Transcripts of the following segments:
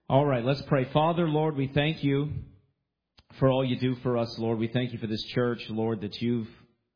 All right, let's pray. Father, Lord, we thank you for all you do for us, Lord. We thank you for this church, Lord, that you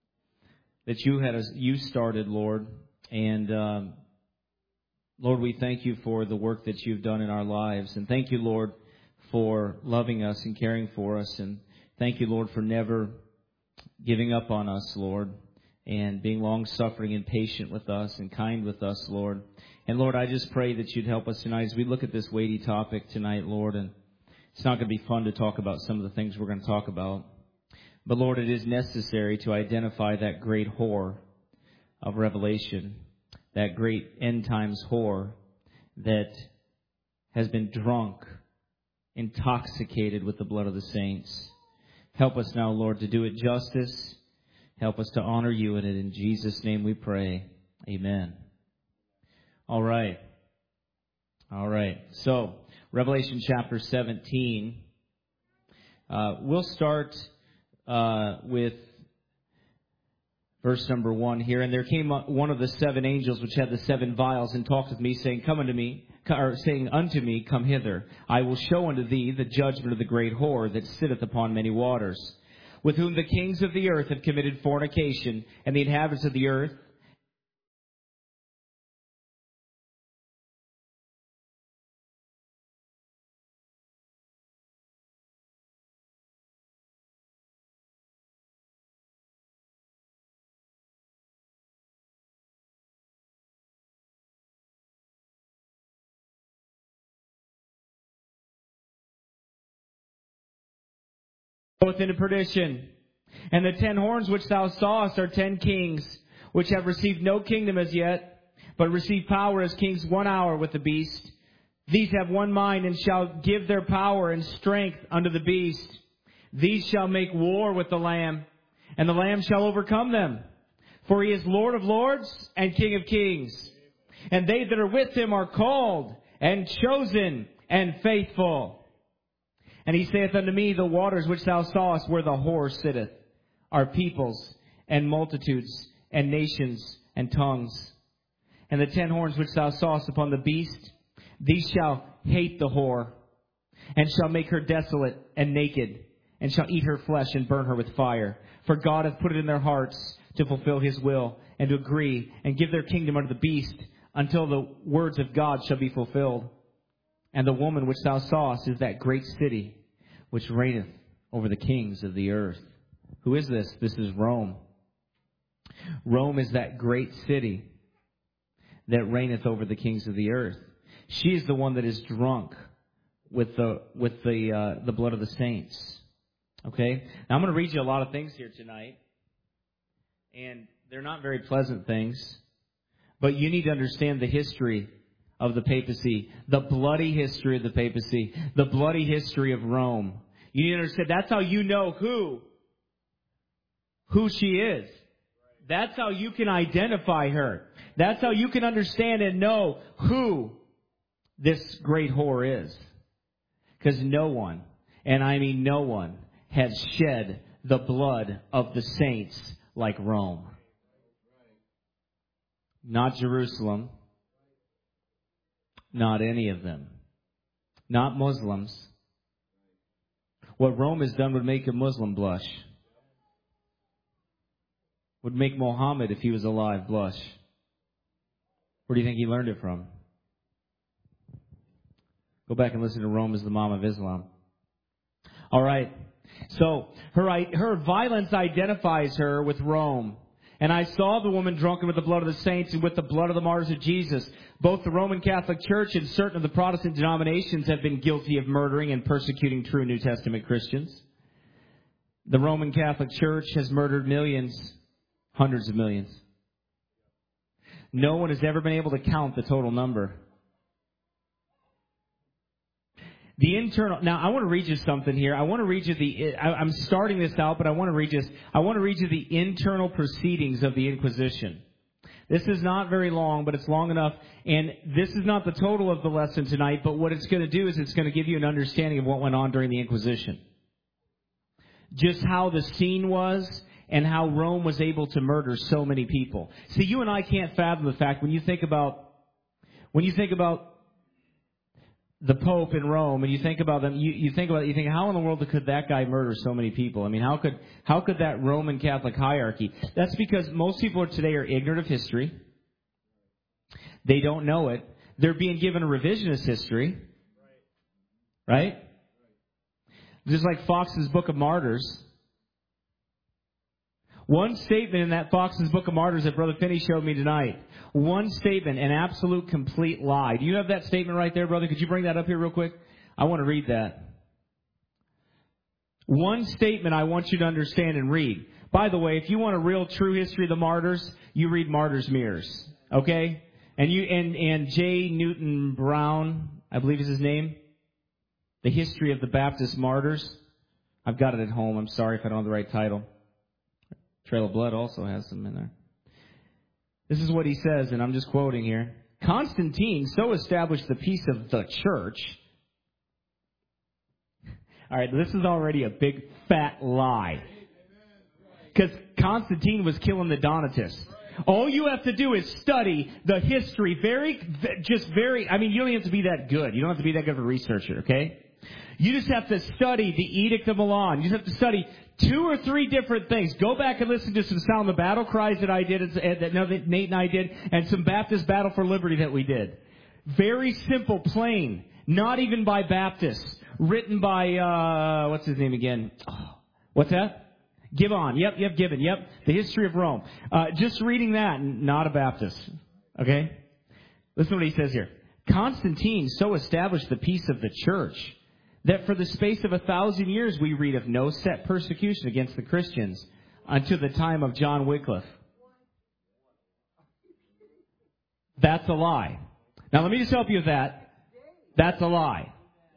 started, Lord. And Lord, we thank you for the work that you've done in our lives. And thank you, Lord, for loving us and caring for us. And thank you, Lord, for never giving up on us, Lord, and being long-suffering and patient with us and kind with us, Lord. And, Lord, I just pray that you'd help us tonight as we look at this weighty topic tonight, Lord. And it's not going to be fun to talk about some of the things we're going to talk about. But, Lord, it is necessary to identify that great whore of Revelation, that great end-times whore that has been drunk, intoxicated with the blood of the saints. Help us now, Lord, to do it justice. Help us to honor you in it. In Jesus' name we pray. Amen. All right. So, Revelation chapter 17. We'll start with verse number 1 here. And there came one of the seven angels which had the seven vials and talked with me, saying, saying unto me, Come hither. I will show unto thee the judgment of the great whore that sitteth upon many waters, with whom the kings of the earth have committed fornication, and the inhabitants of the earth goeth into perdition. And the 10 horns which thou sawest are 10 kings, which have received no kingdom as yet, but receive power as kings 1 hour with the beast. These have one mind, and shall give their power and strength unto the beast. These shall make war with the Lamb, and the Lamb shall overcome them. For he is Lord of lords and King of kings. And they that are with him are called and chosen and faithful. And he saith unto me, The waters which thou sawest where the whore sitteth are peoples and multitudes and nations and tongues. And the 10 horns which thou sawest upon the beast, these shall hate the whore, and shall make her desolate and naked, and shall eat her flesh and burn her with fire. For God hath put it in their hearts to fulfill his will, and to agree, and give their kingdom unto the beast, until the words of God shall be fulfilled. And the woman which thou sawest is that great city, which reigneth over the kings of the earth. Who is this? This is Rome. Rome is that great city that reigneth over the kings of the earth. She is the one that is drunk with the blood of the saints. Okay? Now I'm going to read you a lot of things here tonight, and they're not very pleasant things, but you need to understand the history of the papacy, the bloody history of the papacy, the bloody history of Rome. You need to understand that's how you know who she is. That's how you can identify her. That's how you can understand and know who this great whore is. Because no one, and I mean no one, has shed the blood of the saints like Rome. Not Jerusalem. Not any of them. Not Muslims. What Rome has done would make a Muslim blush. Would make Muhammad, if he was alive, blush. Where do you think he learned it from? Go back and listen to Rome is the mom of Islam. All right. So her violence identifies her with Rome. And I saw the woman drunken with the blood of the saints and with the blood of the martyrs of Jesus. Both the Roman Catholic Church and certain of the Protestant denominations have been guilty of murdering and persecuting true New Testament Christians. The Roman Catholic Church has murdered millions, hundreds of millions. No one has ever been able to count the total number. Now I want to read you something here. I want to read you I'm starting this out, but I want to read you the internal proceedings of the Inquisition. This is not very long, but it's long enough. And this is not the total of the lesson tonight, but what it's going to do is it's going to give you an understanding of what went on during the Inquisition. Just how the scene was and how Rome was able to murder so many people. See, you and I can't fathom the fact when you think about the Pope in Rome, and you think about them, you think how in the world could that guy murder so many people? I mean, how could that Roman Catholic hierarchy? That's because most people today are ignorant of history. They don't know it. They're being given a revisionist history, right? Just like Fox's Book of Martyrs. One statement in that Fox's Book of Martyrs that Brother Finney showed me tonight. One statement, an absolute complete lie. Do you have that statement right there, brother? Could you bring that up here real quick? I want to read that. One statement I want you to understand and read. By the way, if you want a real true history of the martyrs, you read Martyrs' Mirrors. Okay? And J. Newton Brown, I believe is his name. The History of the Baptist Martyrs. I've got it at home. I'm sorry if I don't have the right title. Trail of Blood also has some in there. This is what he says, and I'm just quoting here. Constantine so established the peace of the church. All right, this is already a big fat lie. Because Constantine was killing the Donatists. All you have to do is study the history I mean, you don't even have to be that good. You don't have to be that good of a researcher, okay? You just have to study the Edict of Milan. You just have to study 2 or 3 different things. Go back and listen to some Sound the Battle cries that I did, that Nate and I did, and some Baptist Battle for Liberty that we did. Very simple, plain, not even by Baptists. Written by, what's his name again? Oh, what's that? Gibbon. Yep, Gibbon. Yep, The History of Rome. Just reading that, not a Baptist. Okay? Listen to what he says here. Constantine so established the peace of the church that for the space of 1,000 years we read of no set persecution against the Christians until the time of John Wycliffe. That's a lie. Now let me just help you with that. That's a lie.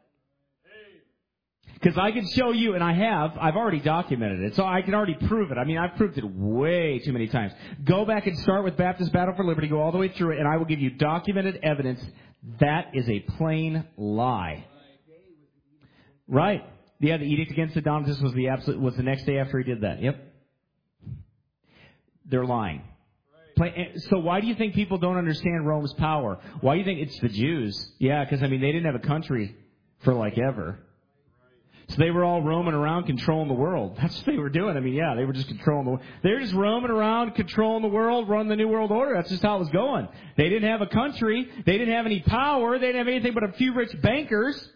Because I can show you, and I've already documented it, so I can already prove it. I mean, I've proved it way too many times. Go back and start with Baptist Battle for Liberty, go all the way through it, and I will give you documented evidence. That is a plain lie. Right. Yeah, the edict against the Donatists was the next day after he did that. Yep. They're lying. So why do you think people don't understand Rome's power? Why do you think it's the Jews? Yeah, because, I mean, they didn't have a country for, like, ever. So they were all roaming around controlling the world. That's what they were doing. I mean, yeah, they were just controlling the world. They were just roaming around, controlling the world, running the New World Order. That's just how it was going. They didn't have a country. They didn't have any power. They didn't have anything but a few rich bankers.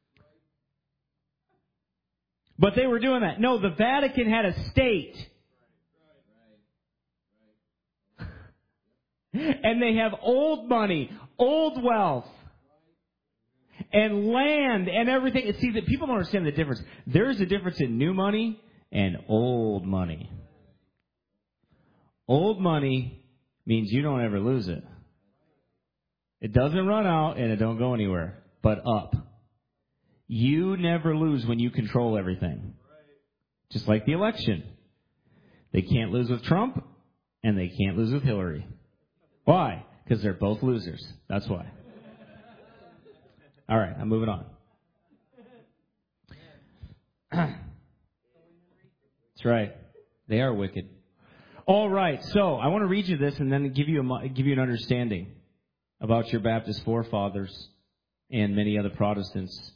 But they were doing that. No, the Vatican had a state. And they have old money, old wealth, and land and everything. See, that people don't understand the difference. There's a difference in new money and old money. Old money means you don't ever lose it. It doesn't run out and it don't go anywhere, but up. You never lose when you control everything. Just like the election. They can't lose with Trump and they can't lose with Hillary. Why? Because they're both losers. That's why. All right, I'm moving on. That's right. They are wicked. All right, so I want to read you this and then give you an understanding about your Baptist forefathers and many other Protestants.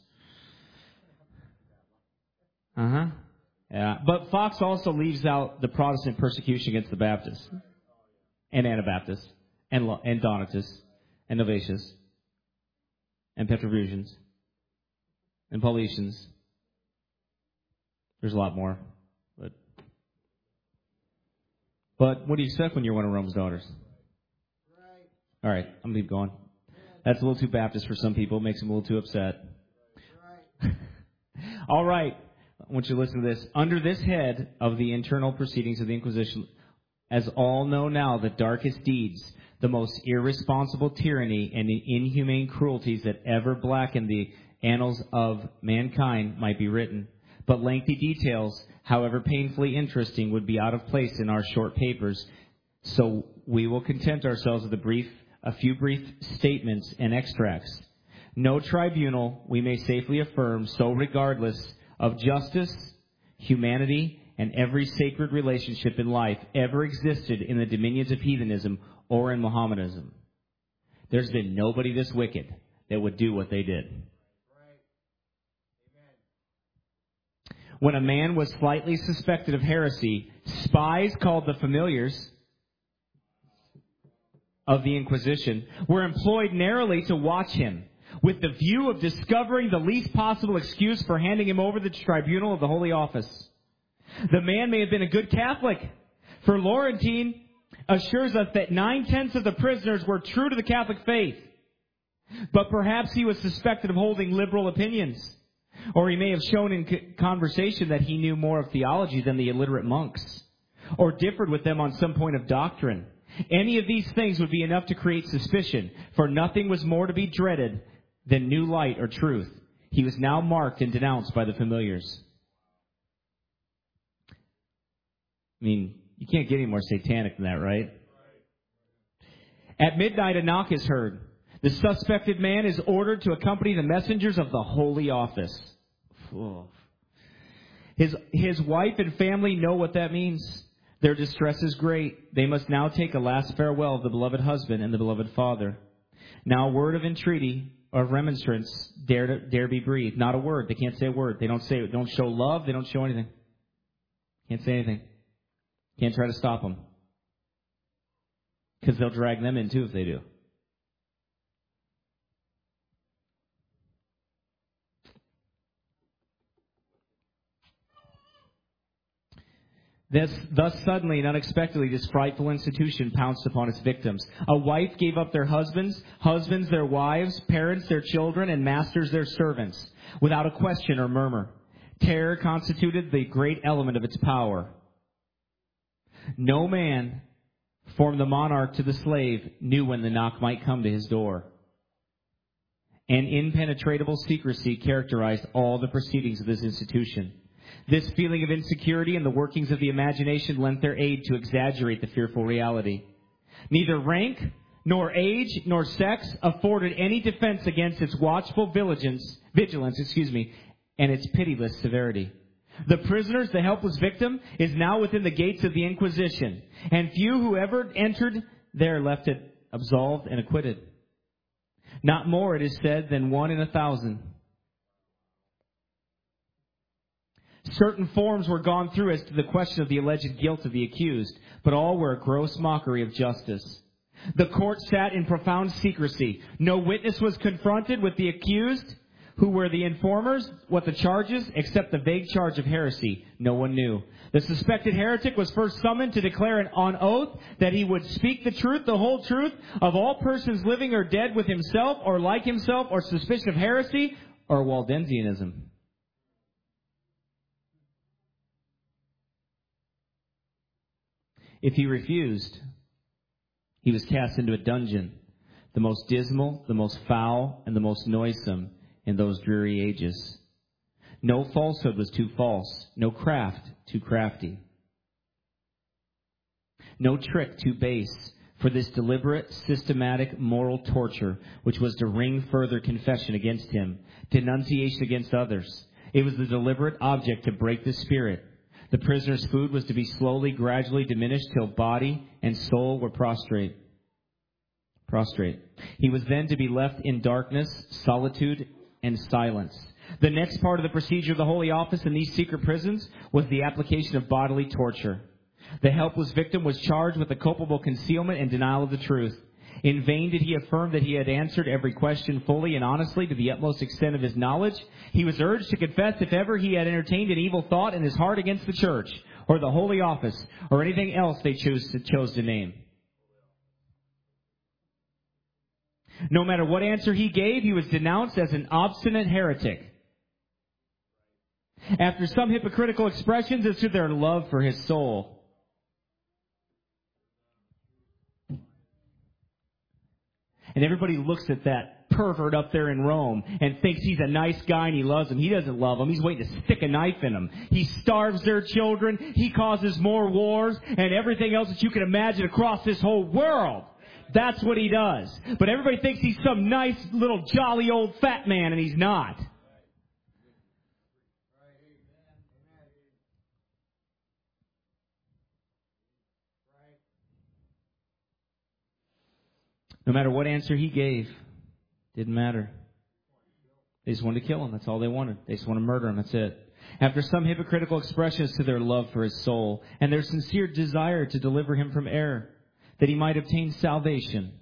Yeah, but Fox also leaves out the Protestant persecution against the Baptists and Anabaptists and Donatists and Novatians and Petrovusians and Paulicians. There's a lot more, but what do you expect when you're one of Rome's daughters? All right, I'm gonna keep going. That's a little too Baptist for some people. Makes them a little too upset. All right. I want you to listen to this. Under this head of the internal proceedings of the Inquisition, as all know now, the darkest deeds, the most irresponsible tyranny and inhumane cruelties that ever blackened the annals of mankind might be written. But lengthy details, however painfully interesting, would be out of place in our short papers. So we will content ourselves with a few brief statements and extracts. No tribunal, we may safely affirm, so regardless of justice, humanity, and every sacred relationship in life ever existed in the dominions of heathenism or in Mohammedanism. There's been nobody this wicked that would do what they did. when a man was slightly suspected of heresy, spies called the familiars of the Inquisition were employed narrowly to watch him, with the view of discovering the least possible excuse for handing him over the tribunal of the Holy Office. The man may have been a good Catholic, for Laurentine assures us that 9/10 of the prisoners were true to the Catholic faith. But perhaps he was suspected of holding liberal opinions. Or he may have shown in conversation that he knew more of theology than the illiterate monks, or differed with them on some point of doctrine. Any of these things would be enough to create suspicion, for nothing was more to be dreaded than new light or truth. He was now marked and denounced by the familiars. I mean, you can't get any more satanic than that, right? At midnight, a knock is heard. The suspected man is ordered to accompany the messengers of the Holy Office. His wife and family know what that means. Their distress is great. They must now take a last farewell of the beloved husband and the beloved father. Now a word of entreaty or remonstrance dare be breathed. Not a word. They can't say a word. They don't show love. They don't show anything. Can't say anything. Can't try to stop them. Because they'll drag them in too if they do. Thus suddenly and unexpectedly, this frightful institution pounced upon its victims. A wife gave up their husbands, husbands their wives, parents their children, and masters their servants, without a question or murmur. Terror constituted the great element of its power. No man, from the monarch to the slave, knew when the knock might come to his door. An impenetrable secrecy characterized all the proceedings of this institution. This feeling of insecurity and the workings of the imagination lent their aid to exaggerate the fearful reality. Neither rank, nor age, nor sex afforded any defense against its watchful vigilance, and its pitiless severity. The prisoner, the helpless victim, is now within the gates of the Inquisition, and few who ever entered there left it absolved and acquitted. Not more, it is said, than 1 in 1,000. Certain forms were gone through as to the question of the alleged guilt of the accused, but all were a gross mockery of justice. The court sat in profound secrecy. No witness was confronted with the accused, who were the informers, what the charges, except the vague charge of heresy. No one knew. The suspected heretic was first summoned to declare on oath that he would speak the truth, the whole truth, of all persons living or dead with himself, or like himself, or suspicion of heresy, or Waldensianism. If he refused, he was cast into a dungeon, the most dismal, the most foul, and the most noisome in those dreary ages. No falsehood was too false, no craft too crafty, no trick too base for this deliberate, systematic, moral torture, which was to wring further confession against him, denunciation against others. It was the deliberate object to break the spirit. The prisoner's food was to be slowly, gradually diminished till body and soul were prostrate. He was then to be left in darkness, solitude, and silence. The next part of the procedure of the Holy Office in these secret prisons was the application of bodily torture. The helpless victim was charged with the culpable concealment and denial of the truth. In vain did he affirm that he had answered every question fully and honestly to the utmost extent of his knowledge. He was urged to confess if ever he had entertained an evil thought in his heart against the church, or the Holy Office, or anything else they chose to name. No matter what answer he gave, he was denounced as an obstinate heretic. After some hypocritical expressions as to their love for his soul, and everybody looks at that pervert up there in Rome and thinks he's a nice guy and he loves them. He doesn't love them. He's waiting to stick a knife in them. He starves their children. He causes more wars and everything else that you can imagine across this whole world. That's what he does. But everybody thinks he's some nice little jolly old fat man, and he's not. No matter what answer he gave, didn't matter. They just wanted to kill him. That's all they wanted. They just want to murder him. That's it. After some hypocritical expressions to their love for his soul and their sincere desire to deliver him from error, that he might obtain salvation,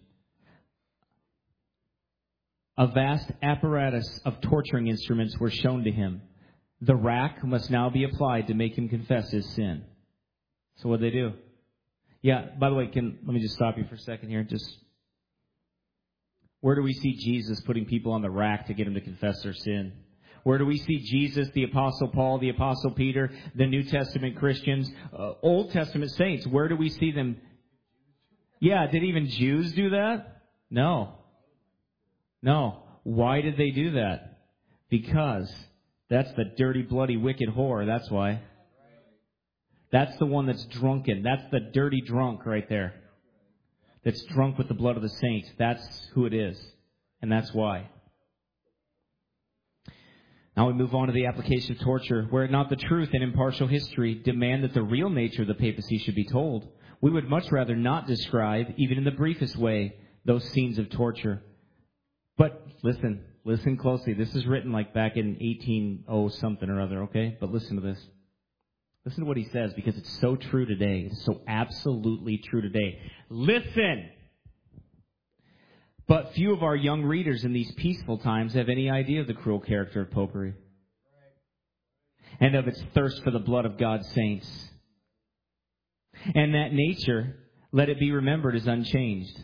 a vast apparatus of torturing instruments were shown to him. The rack must now be applied to make him confess his sin. So what did they do? Yeah, by the way, let me just stop you for a second here. Where do we see Jesus putting people on the rack to get them to confess their sin? Where do we see Jesus, the Apostle Paul, the Apostle Peter, the New Testament Christians, Old Testament saints? Where do we see them? Yeah, did even Jews do that? No. Why did they do that? Because that's the dirty, bloody, wicked whore. That's why. That's the one that's drunken. That's the dirty drunk right there. That's drunk with the blood of the saints. That's who it is. And that's why. Now we move on to the application of torture. Were it not the truth and impartial history demand that the real nature of the papacy should be told, we would much rather not describe, even in the briefest way, those scenes of torture. But listen closely. This is written like back in 1800 something or other, okay? But listen to this. Listen to what he says, because it's so true today. It's so absolutely true today. Listen! But few of our young readers in these peaceful times have any idea of the cruel character of popery and of its thirst for the blood of God's saints. And that nature, let it be remembered, is unchanged.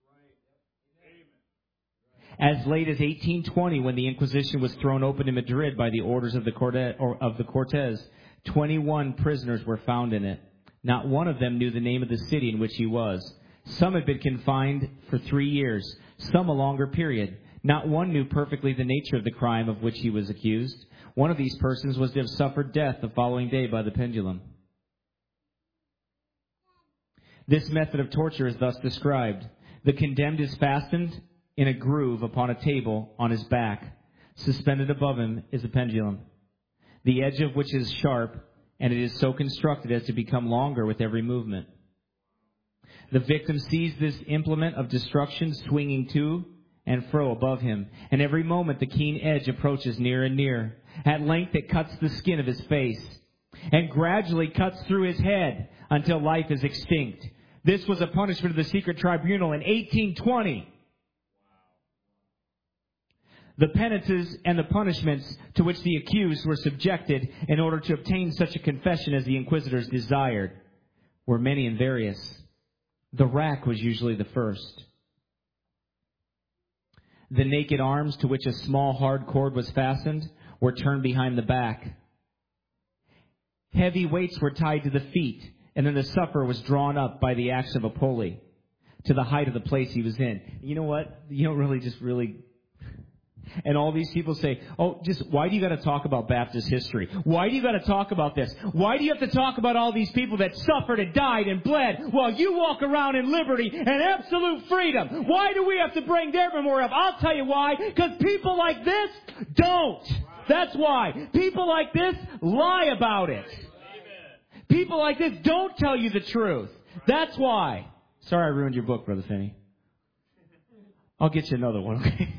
As late as 1820, when the Inquisition was thrown open in Madrid by the orders of the Cortes, 21 prisoners were found in it. Not one of them knew the name of the city in which he was. Some had been confined for 3 years, some a longer period. Not one knew perfectly the nature of the crime of which he was accused. One of these persons was to have suffered death the following day by the pendulum. This method of torture is thus described. The condemned is fastened in a groove upon a table on his back. Suspended above him is a pendulum, the edge of which is sharp, and it is so constructed as to become longer with every movement. The victim sees this implement of destruction swinging to and fro above him, and every moment the keen edge approaches near and near. At length it cuts the skin of his face, and gradually cuts through his head until life is extinct. This was a punishment of the secret tribunal in 1820. The penances and the punishments to which the accused were subjected in order to obtain such a confession as the inquisitors desired were many and various. The rack was usually the first. The naked arms to which a small hard cord was fastened were turned behind the back. Heavy weights were tied to the feet, and then the sufferer was drawn up by the axe of a pulley to the height of the place he was in. You know what? You don't really... And all these people say, why do you got to talk about Baptist history? Why do you got to talk about this? Why do you have to talk about all these people that suffered and died and bled while you walk around in liberty and absolute freedom? Why do we have to bring their memorial up? I'll tell you why. Because people like this don't. That's why. People like this lie about it. People like this don't tell you the truth. That's why. Sorry I ruined your book, Brother Finney. I'll get you another one, okay?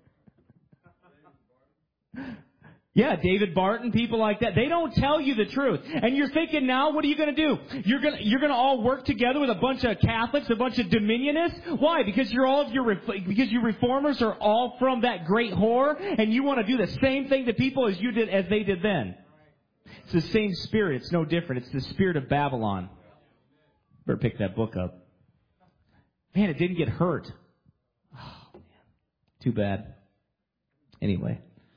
Yeah, David Barton, people like that. They don't tell you the truth. And you're thinking now, what are you going to do? You're going to all work together with a bunch of Catholics, a bunch of Dominionists? Why? Because because you reformers are all from that great whore, and you want to do the same thing to people as they did then. It's the same spirit. It's no different. It's the spirit of Babylon. Better pick that book up. Man, it didn't get hurt. Oh, man. Too bad. Anyway.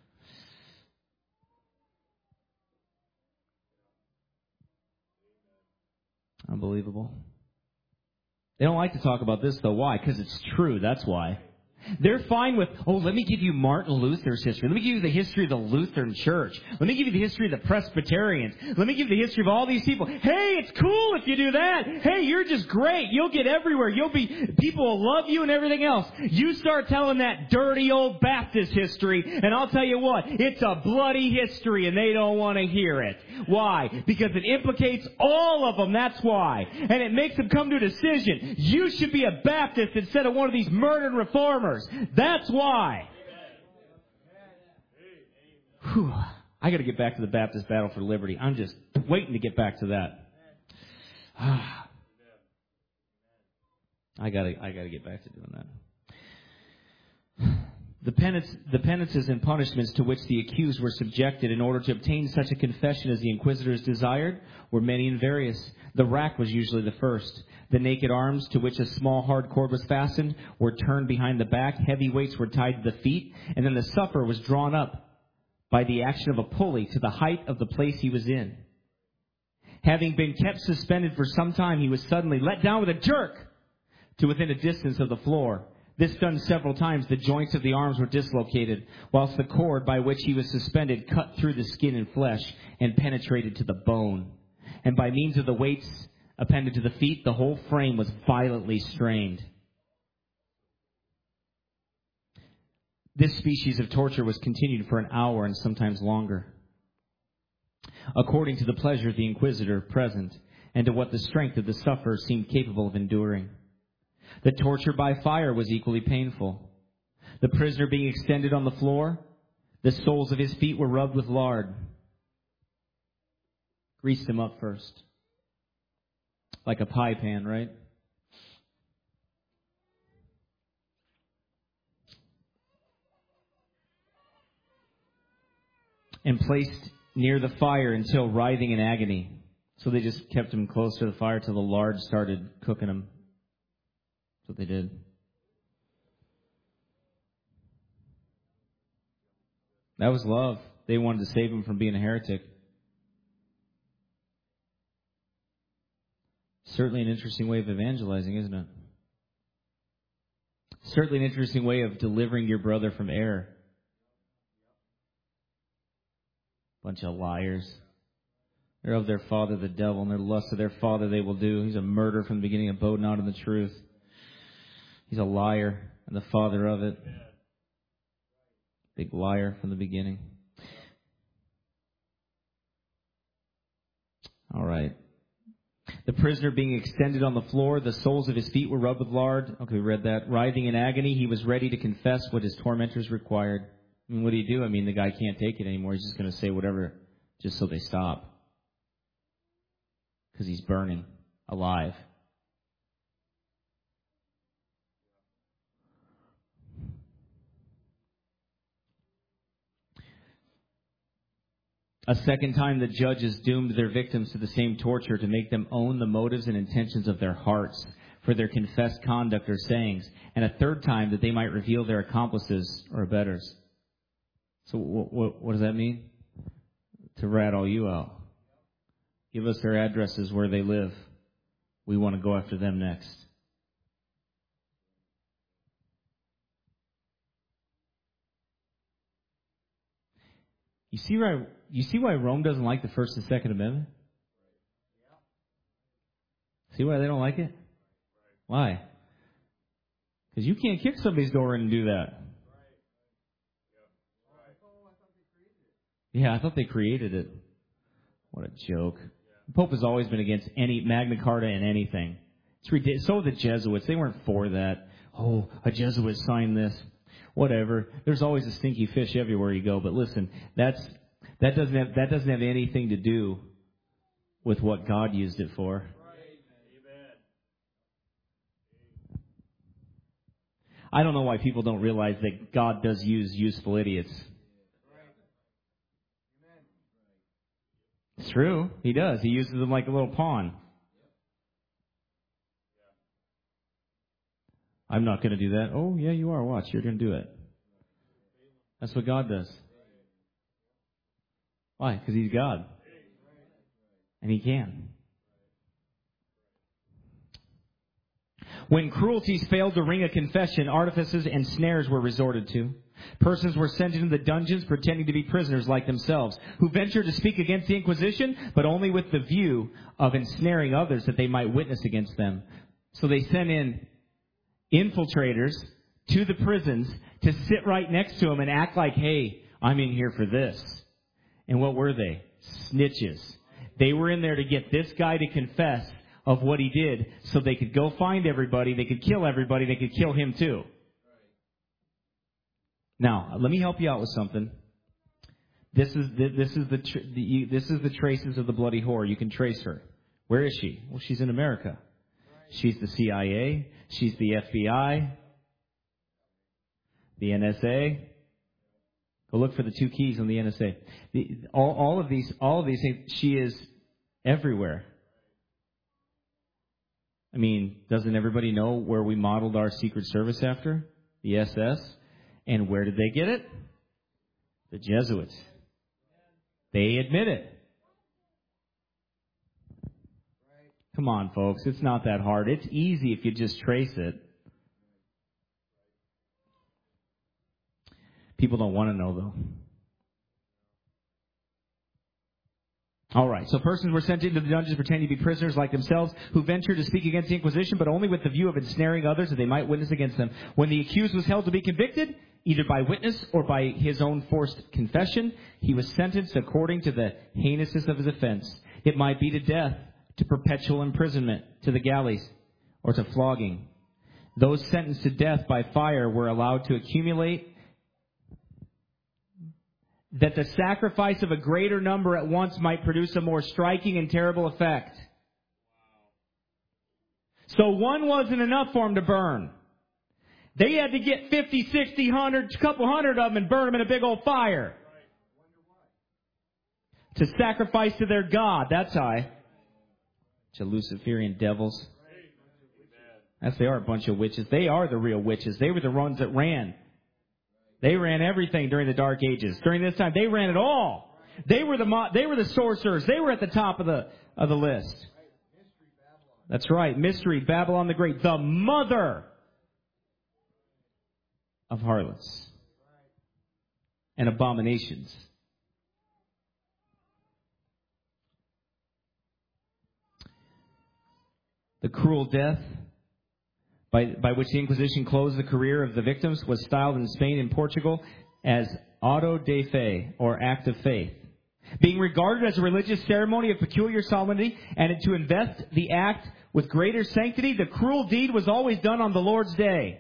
Unbelievable. They don't like to talk about this, though. Why? Because it's true. That's why. They're fine with, let me give you Martin Luther's history. Let me give you the history of the Lutheran Church. Let me give you the history of the Presbyterians. Let me give you the history of all these people. Hey, it's cool if you do that. Hey, you're just great. You'll get everywhere. People will love you and everything else. You start telling that dirty old Baptist history, and I'll tell you what, it's a bloody history, and they don't want to hear it. Why? Because it implicates all of them. That's why. And it makes them come to a decision. You should be a Baptist instead of one of these murdered reformers. That's why. I got to get back to the Baptist Battle for Liberty. I'm just waiting to get back to that. I got to get back to doing that. The penances and punishments to which the accused were subjected in order to obtain such a confession as the inquisitors desired were many and various. The rack was usually the first. The naked arms, to which a small hard cord was fastened, were turned behind the back. Heavy weights were tied to the feet, and then the sufferer was drawn up by the action of a pulley to the height of the place he was in. Having been kept suspended for some time, he was suddenly let down with a jerk to within a distance of the floor. This done several times, the joints of the arms were dislocated, whilst the cord by which he was suspended cut through the skin and flesh and penetrated to the bone. And by means of the weights appended to the feet, the whole frame was violently strained. This species of torture was continued for an hour and sometimes longer, according to the pleasure of the inquisitor present and to what the strength of the sufferer seemed capable of enduring. The torture by fire was equally painful. The prisoner being extended on the floor, the soles of his feet were rubbed with lard. Greased him up first. Like a pie pan, right? And placed near the fire until writhing in agony. So they just kept him close to the fire till the lard started cooking him. That's what they did. That was love. They wanted to save him from being a heretic. Certainly an interesting way of evangelizing, isn't it? Certainly an interesting way of delivering your brother from error. Bunch of liars. They're of their father the devil, and their lust of their father they will do. He's a murderer from the beginning, abode not in the truth. He's a liar and the father of it. Big liar from the beginning. All right. The prisoner being extended on the floor, the soles of his feet were rubbed with lard. Okay, we read that. Writhing in agony, he was ready to confess what his tormentors required. I mean, what do you do? I mean, the guy can't take it anymore. He's just going to say whatever just so they stop. Because he's burning alive. A second time, the judges doomed their victims to the same torture to make them own the motives and intentions of their hearts for their confessed conduct or sayings. And a third time, that they might reveal their accomplices or abettors. So what does that mean? To rat all you out. Give us their addresses where they live. We want to go after them next. You see why Rome doesn't like the First and Second Amendment? See why they don't like it? Why? Because you can't kick somebody's door in and do that. Yeah, I thought they created it. What a joke. The Pope has always been against any Magna Carta and anything. It's ridiculous. So the Jesuits, they weren't for that. Oh, a Jesuit signed this. Whatever. There's always a stinky fish everywhere you go. But listen, that doesn't have anything to do with what God used it for. I don't know why people don't realize that God does use useful idiots. It's true. He does. He uses them like a little pawn. I'm not going to do that. Oh, yeah, you are. Watch. You're going to do it. That's what God does. Why? Because He's God. And He can. When cruelties failed to wring a confession, artifices and snares were resorted to. Persons were sent into the dungeons pretending to be prisoners like themselves, who ventured to speak against the Inquisition, but only with the view of ensnaring others that they might witness against them. So they sent in infiltrators to the prisons to sit right next to them and act like, hey, I'm in here for this. And what were they? Snitches. They were in there to get this guy to confess of what he did so they could go find everybody, they could kill everybody, they could kill him too. Now, let me help you out with something. This is the traces of the bloody whore. You can trace her. Where is she? Well, she's in America. She's the CIA. She's the FBI. The NSA. Go look for the 2 keys on the NSA. All of these things. She is everywhere. I mean, doesn't everybody know where we modeled our Secret Service after? The SS. And where did they get it? The Jesuits. They admit it. Come on, folks. It's not that hard. It's easy if you just trace it. People don't want to know, though. All right, so persons were sent into the dungeons pretending to be prisoners like themselves who ventured to speak against the Inquisition, but only with the view of ensnaring others that they might witness against them. When the accused was held to be convicted, either by witness or by his own forced confession, he was sentenced according to the heinousness of his offense. It might be to death, to perpetual imprisonment, to the galleys, or to flogging. Those sentenced to death by fire were allowed to accumulate that the sacrifice of a greater number at once might produce a more striking and terrible effect. So one wasn't enough for them to burn. They had to get 50, 60, 100, a couple hundred of them and burn them in a big old fire. To sacrifice to their God. That's high. Bunch of Luciferian devils. Yes, they are a bunch of witches. They are the real witches. They were the ones that ran. They ran everything during the Dark Ages. During this time, they ran it all. They were the sorcerers. They were at the top of the list. That's right. Mystery Babylon the Great, the mother of harlots and abominations. The cruel death by which the Inquisition closed the career of the victims was styled in Spain and Portugal as auto de fe, or act of faith. Being regarded as a religious ceremony of peculiar solemnity and to invest the act with greater sanctity, the cruel deed was always done on the Lord's day.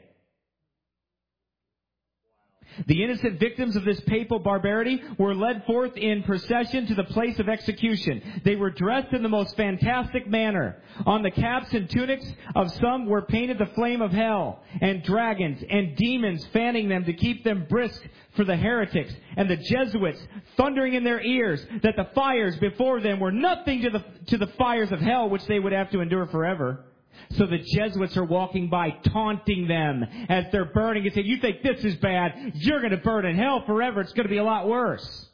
The innocent victims of this papal barbarity were led forth in procession to the place of execution. They were dressed in the most fantastic manner. On the caps and tunics of some were painted the flame of hell, and dragons and demons fanning them to keep them brisk for the heretics, and the Jesuits thundering in their ears that the fires before them were nothing to the fires of hell which they would have to endure forever. So the Jesuits are walking by, taunting them as they're burning and saying, you think this is bad? You're going to burn in hell forever. It's going to be a lot worse.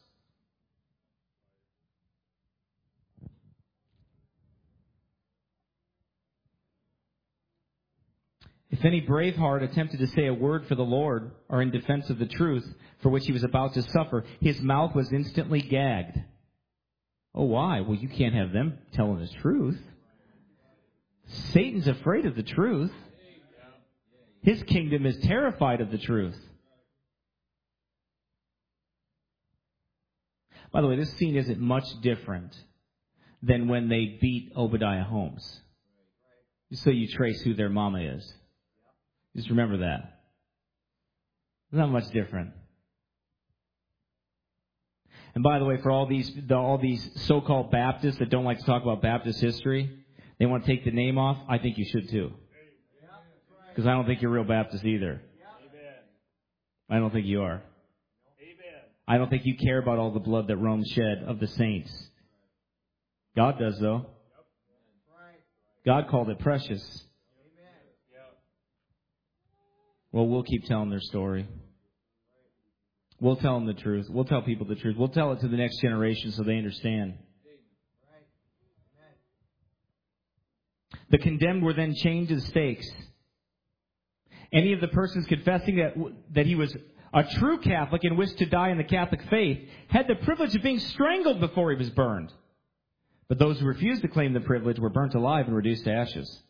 If any brave heart attempted to say a word for the Lord or in defense of the truth for which he was about to suffer, his mouth was instantly gagged. Oh, why? Well, you can't have them telling the truth. Satan's afraid of the truth. His kingdom is terrified of the truth. By the way, this scene isn't much different than when they beat Obadiah Holmes. So you trace who their mama is. Just remember that. It's not much different. And by the way, for all these so-called Baptists that don't like to talk about Baptist history, they want to take the name off. I think you should too. Because I don't think you're real Baptist either. I don't think you are. I don't think you care about all the blood that Rome shed of the saints. God does, though. God called it precious. Well, we'll keep telling their story. We'll tell them the truth. We'll tell people the truth. We'll tell it to the next generation so they understand. The condemned were then chained to the stakes. Any of the persons confessing that he was a true Catholic and wished to die in the Catholic faith had the privilege of being strangled before he was burned. But those who refused to claim the privilege were burnt alive and reduced to ashes.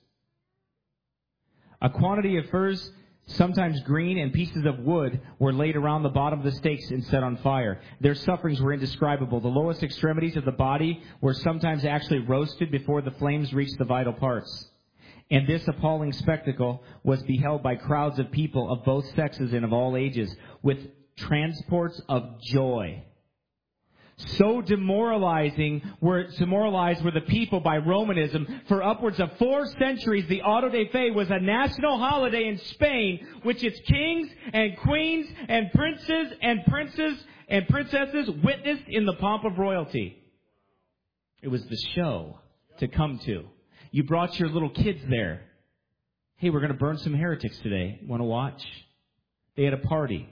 A quantity of furs, sometimes green, and pieces of wood were laid around the bottom of the stakes and set on fire. Their sufferings were indescribable. The lowest extremities of the body were sometimes actually roasted before the flames reached the vital parts. And this appalling spectacle was beheld by crowds of people of both sexes and of all ages with transports of joy. So demoralized were the people by Romanism. For upwards of 4 centuries, the auto de fe was a national holiday in Spain, which its kings and queens and princes and princesses witnessed in the pomp of royalty. It was the show to come to. You brought your little kids there. Hey, we're going to burn some heretics today. Want to watch? They had a party.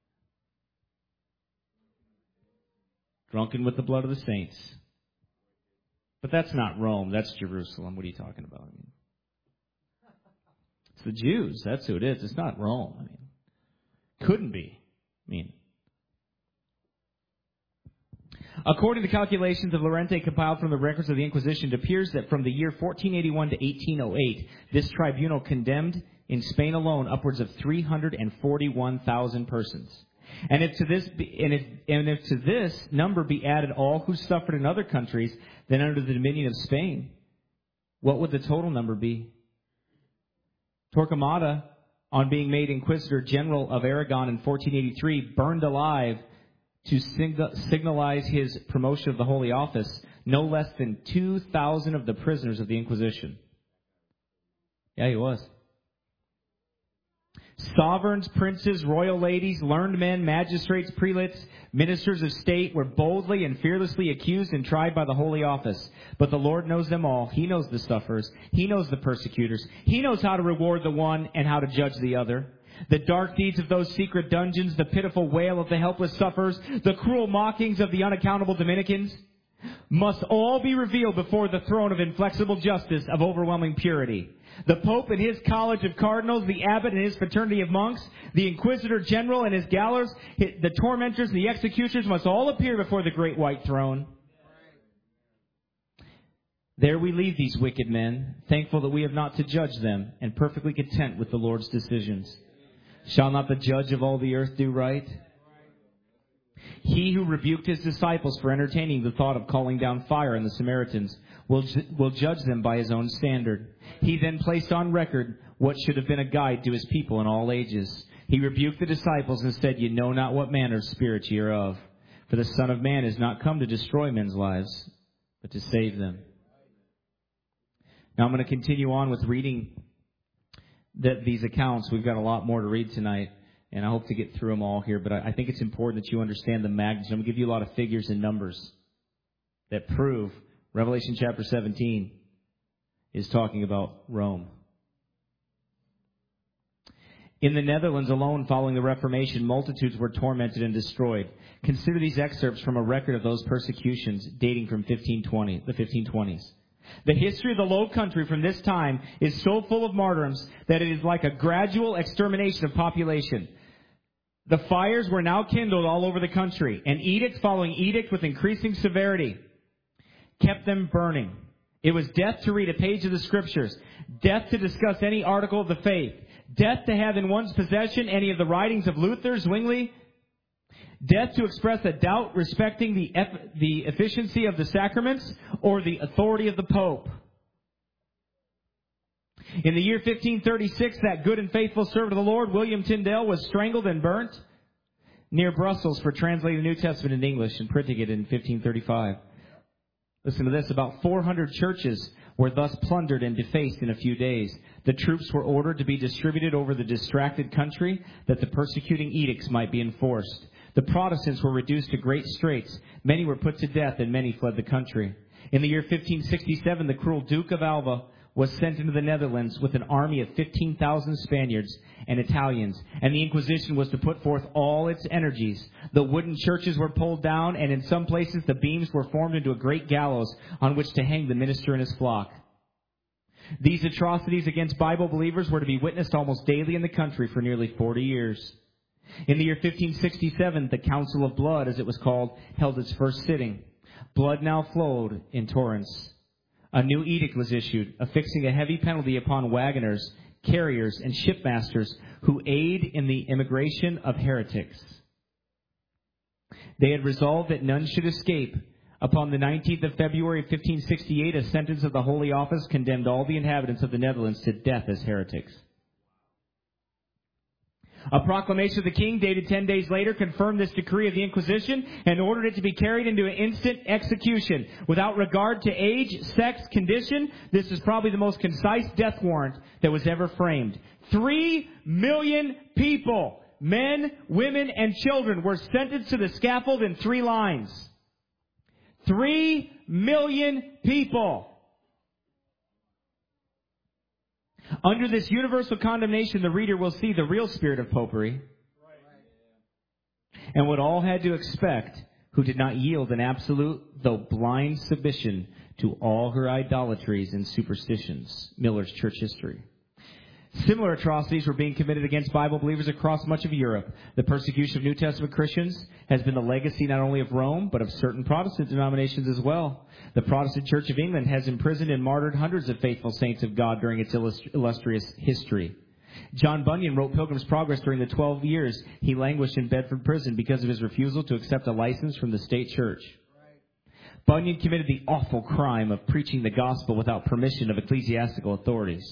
Drunken with the blood of the saints. But that's not Rome. That's Jerusalem. What are you talking about? It's the Jews. That's who it is. It's not Rome. Couldn't be. According to calculations of Llorente compiled from the records of the Inquisition, it appears that from the year 1481 to 1808, this tribunal condemned in Spain alone upwards of 341,000 persons. And if to this number be added all who suffered in other countries than under the dominion of Spain, what would the total number be? Torquemada, on being made Inquisitor General of Aragon in 1483, burned alive to signalize his promotion of the Holy Office no less than 2,000 of the prisoners of the Inquisition. Yeah, he was. Sovereigns, princes, royal ladies, learned men, magistrates, prelates, ministers of state were boldly and fearlessly accused and tried by the Holy Office. But the Lord knows them all. He knows the sufferers. He knows the persecutors. He knows how to reward the one and how to judge the other. The dark deeds of those secret dungeons, the pitiful wail of the helpless sufferers, the cruel mockings of the unaccountable Dominicans must all be revealed before the throne of inflexible justice of overwhelming purity. The Pope and his college of cardinals, the abbot and his fraternity of monks, the Inquisitor General and his gallows, the tormentors and the executioners must all appear before the great white throne. There we leave these wicked men, thankful that we have not to judge them, and perfectly content with the Lord's decisions. Shall not the judge of all the earth do right? He who rebuked his disciples for entertaining the thought of calling down fire on the Samaritans will judge them by his own standard. He then placed on record what should have been a guide to his people in all ages. He rebuked the disciples and said, "You know not what manner of spirit ye are of. For the Son of Man is not come to destroy men's lives, but to save them." Now I'm going to continue on with reading these accounts. We've got a lot more to read tonight, and I hope to get through them all here, but I think it's important that you understand the magnitude. I'm going to give you a lot of figures and numbers that prove Revelation chapter 17 is talking about Rome. In the Netherlands alone, following the Reformation, multitudes were tormented and destroyed. Consider these excerpts from a record of those persecutions dating from the 1520s. The history of the Low Country from this time is so full of martyrdoms that it is like a gradual extermination of population. The fires were now kindled all over the country, and edict following edict with increasing severity kept them burning. It was death to read a page of the Scriptures, death to discuss any article of the faith, death to have in one's possession any of the writings of Luther, Zwingli, death to express a doubt respecting the efficiency of the sacraments or the authority of the Pope. In the year 1536, that good and faithful servant of the Lord, William Tyndale, was strangled and burnt near Brussels for translating the New Testament into English and printing it in 1535. Listen to this. About 400 churches were thus plundered and defaced in a few days. The troops were ordered to be distributed over the distracted country that the persecuting edicts might be enforced. The Protestants were reduced to great straits. Many were put to death and many fled the country. In the year 1567, the cruel Duke of Alva was sent into the Netherlands with an army of 15,000 Spaniards and Italians, and the Inquisition was to put forth all its energies. The wooden churches were pulled down, and in some places the beams were formed into a great gallows on which to hang the minister and his flock. These atrocities against Bible believers were to be witnessed almost daily in the country for nearly 40 years. In the year 1567, the Council of Blood, as it was called, held its first sitting. Blood now flowed in torrents. A new edict was issued, affixing a heavy penalty upon wagoners, carriers, and shipmasters who aid in the immigration of heretics. They had resolved that none should escape. Upon the 19th of February 1568, a sentence of the Holy Office condemned all the inhabitants of the Netherlands to death as heretics. A proclamation of the king, dated 10 days later, confirmed this decree of the Inquisition and ordered it to be carried into an instant execution. Without regard to age, sex, condition, this is probably the most concise death warrant that was ever framed. 3 million people, men, women, and children, were sentenced to the scaffold in 3 lines. 3 million people. Under this universal condemnation, the reader will see the real spirit of popery and what all had to expect who did not yield an absolute, though blind, submission to all her idolatries and superstitions. Miller's Church History. Similar atrocities were being committed against Bible believers across much of Europe. The persecution of New Testament Christians has been the legacy not only of Rome, but of certain Protestant denominations as well. The Protestant Church of England has imprisoned and martyred hundreds of faithful saints of God during its illustrious history. John Bunyan wrote Pilgrim's Progress during the 12 years he languished in Bedford prison because of his refusal to accept a license from the state church. Bunyan committed the awful crime of preaching the gospel without permission of ecclesiastical authorities.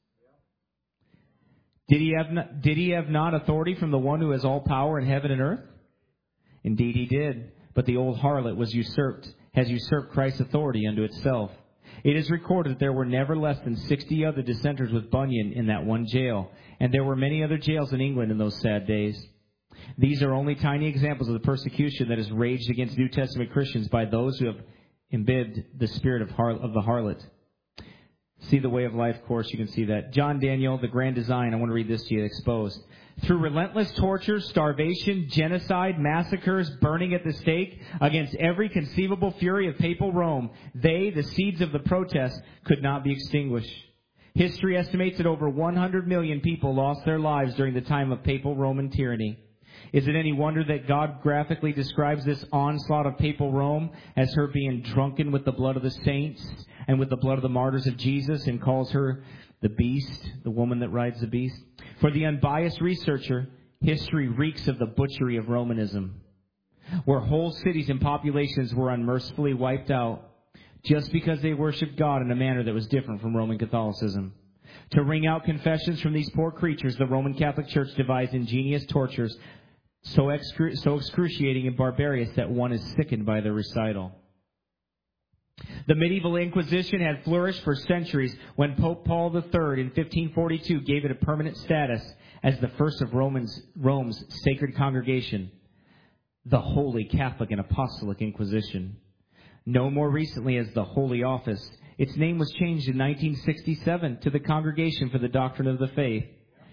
Did he have not authority from the one who has all power in heaven and earth? Indeed he did. But the old harlot has usurped Christ's authority unto itself. It is recorded that there were never less than 60 other dissenters with Bunyan in that one jail, and there were many other jails in England in those sad days. These are only tiny examples of the persecution that has raged against New Testament Christians by those who have imbibed the spirit of the harlot. See the Way of Life course, you can see that. John Daniel, The Grand Design, I want to read this to you, exposed. Through relentless torture, starvation, genocide, massacres, burning at the stake, against every conceivable fury of papal Rome, they, the seeds of the protest, could not be extinguished. History estimates that over 100 million people lost their lives during the time of papal Roman tyranny. Is it any wonder that God graphically describes this onslaught of papal Rome as her being drunken with the blood of the saints and with the blood of the martyrs of Jesus, and calls her the beast, the woman that rides the beast? For the unbiased researcher, history reeks of the butchery of Romanism, where whole cities and populations were unmercifully wiped out just because they worshiped God in a manner that was different from Roman Catholicism. To wring out confessions from these poor creatures, the Roman Catholic Church devised ingenious tortures so excruciating and barbarous that one is sickened by their recital. The medieval Inquisition had flourished for centuries when Pope Paul III in 1542 gave it a permanent status as the first of Rome's sacred congregation, the Holy Catholic and Apostolic Inquisition. No more recently as the Holy Office, its name was changed in 1967 to the Congregation for the Doctrine of the Faith.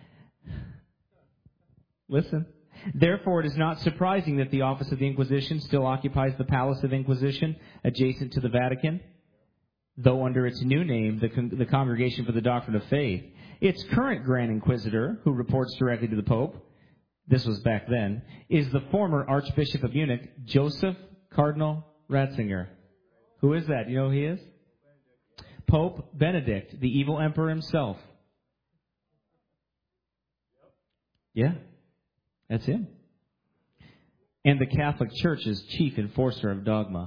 Listen. Therefore, it is not surprising that the office of the Inquisition still occupies the Palace of Inquisition adjacent to the Vatican, though under its new name, the Congregation for the Doctrine of Faith. Its current Grand Inquisitor, who reports directly to the Pope, this was back then, is the former Archbishop of Munich, Joseph Cardinal Ratzinger. Who is that? You know who he is? Pope Benedict, the evil emperor himself. Yeah. That's him. And the Catholic Church's chief enforcer of dogma.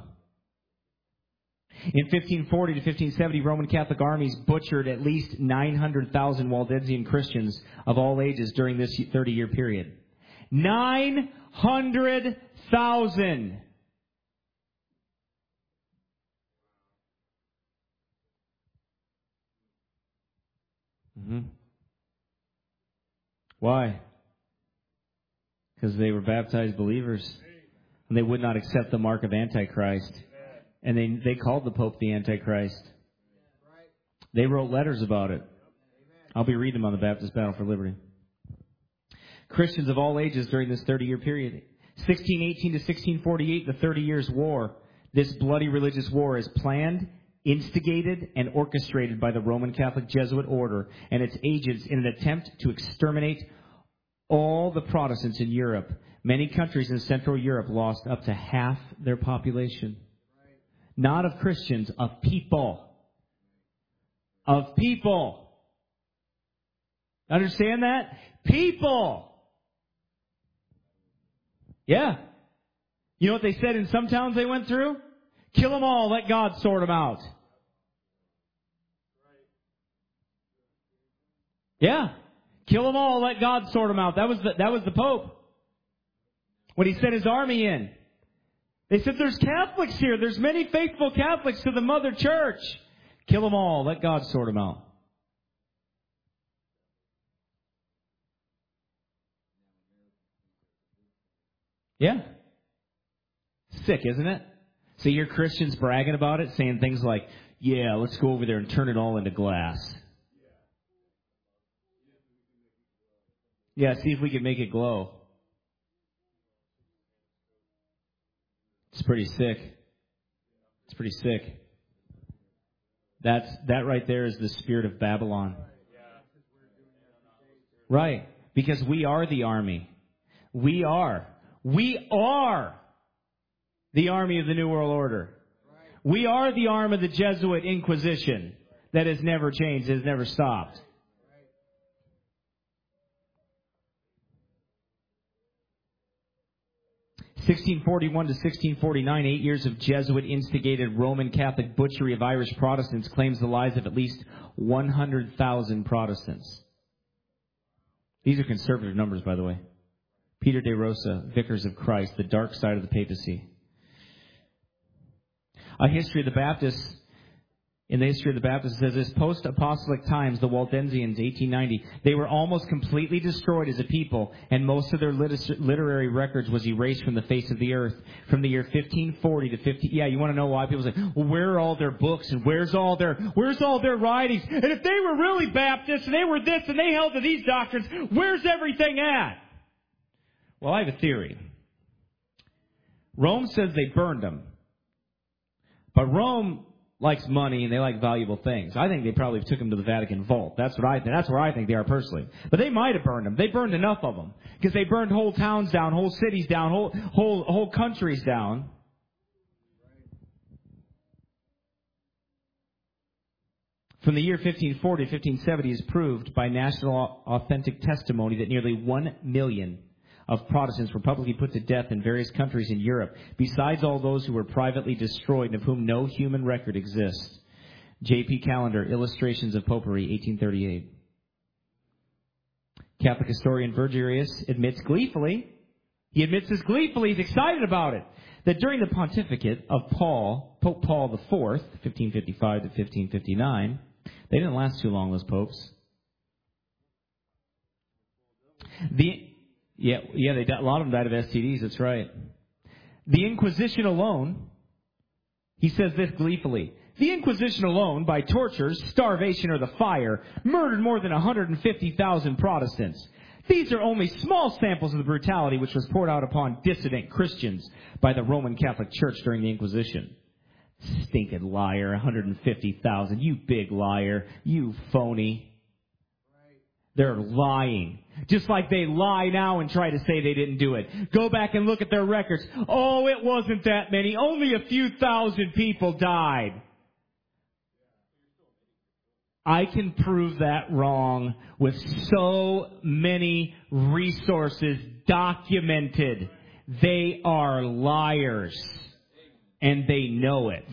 In 1540 to 1570, Roman Catholic armies butchered at least 900,000 Waldensian Christians of all ages during this 30-year period. 900,000! Why? Because they were baptized believers, and they would not accept the mark of Antichrist. And they called the Pope the Antichrist. They wrote letters about it. I'll be reading them on the Baptist Battle for Liberty. Christians of all ages during this 30-year period. 1618 to 1648, the 30 Years' War. This bloody religious war is planned, instigated, and orchestrated by the Roman Catholic Jesuit order and its agents in an attempt to exterminate all the Protestants in Europe. Many countries in Central Europe lost up to half their population. Not of Christians, of people. Of people. Understand that? People. Yeah. You know what they said in some towns they went through? Kill them all, let God sort them out. Yeah. Kill them all, let God sort them out. That was the Pope. When he sent his army in. They said, there's Catholics here. There's many faithful Catholics to the Mother Church. Kill them all, let God sort them out. Yeah. Sick, isn't it? So you hear Christians bragging about it, saying things like, yeah, let's go over there and turn it all into glass. Yeah, see if we can make it glow. It's pretty sick. It's pretty sick. That right there is the spirit of Babylon. Right. Because we are the army. We are the army of the New World Order. We are the arm of the Jesuit Inquisition that has never changed, has never stopped. (1641 to 1649), 8 years of Jesuit-instigated Roman Catholic butchery of Irish Protestants claims the lives of at least 100,000 Protestants. These are conservative numbers, by the way. Peter de Rosa, Vicars of Christ, The Dark Side of the Papacy. A history of the Baptists. In the history of the Baptists, it says this: post-apostolic times, the Waldensians, 1890, they were almost completely destroyed as a people, and most of their literary records was erased from the face of the earth. From the year 1540 to 50. Yeah, you want to know why? People say, well, where are all their books and where's all their writings? And if they were really Baptists and they were this and they held to these doctrines, where's everything at? Well, I have a theory. Rome says they burned them, but Rome likes money and they like valuable things. I think they probably took them to the Vatican vault. That's what I think. That's where I think they are personally. But they might have burned them. They burned enough of them because they burned whole towns down, whole cities down, whole countries down. From the year 1540 to 1570 is proved by national authentic testimony that nearly 1 million of Protestants were publicly put to death in various countries in Europe, besides all those who were privately destroyed and of whom no human record exists. J.P. Callender, Illustrations of Popery, 1838. Catholic historian Virgilius admits gleefully, he's excited about it, that during the pontificate of Pope Paul IV, 1555 to 1559, they didn't last too long, those popes. A lot of them died of STDs, that's right. The Inquisition alone, he says this gleefully, the Inquisition alone, by tortures, starvation, or the fire, murdered more than 150,000 Protestants. These are only small samples of the brutality which was poured out upon dissident Christians by the Roman Catholic Church during the Inquisition. Stinking liar, 150,000. You big liar. You phony. They're lying. Just like they lie now and try to say they didn't do it. Go back and look at their records. Oh, it wasn't that many. Only a few thousand people died. I can prove that wrong with so many resources documented. They are liars. And they know it.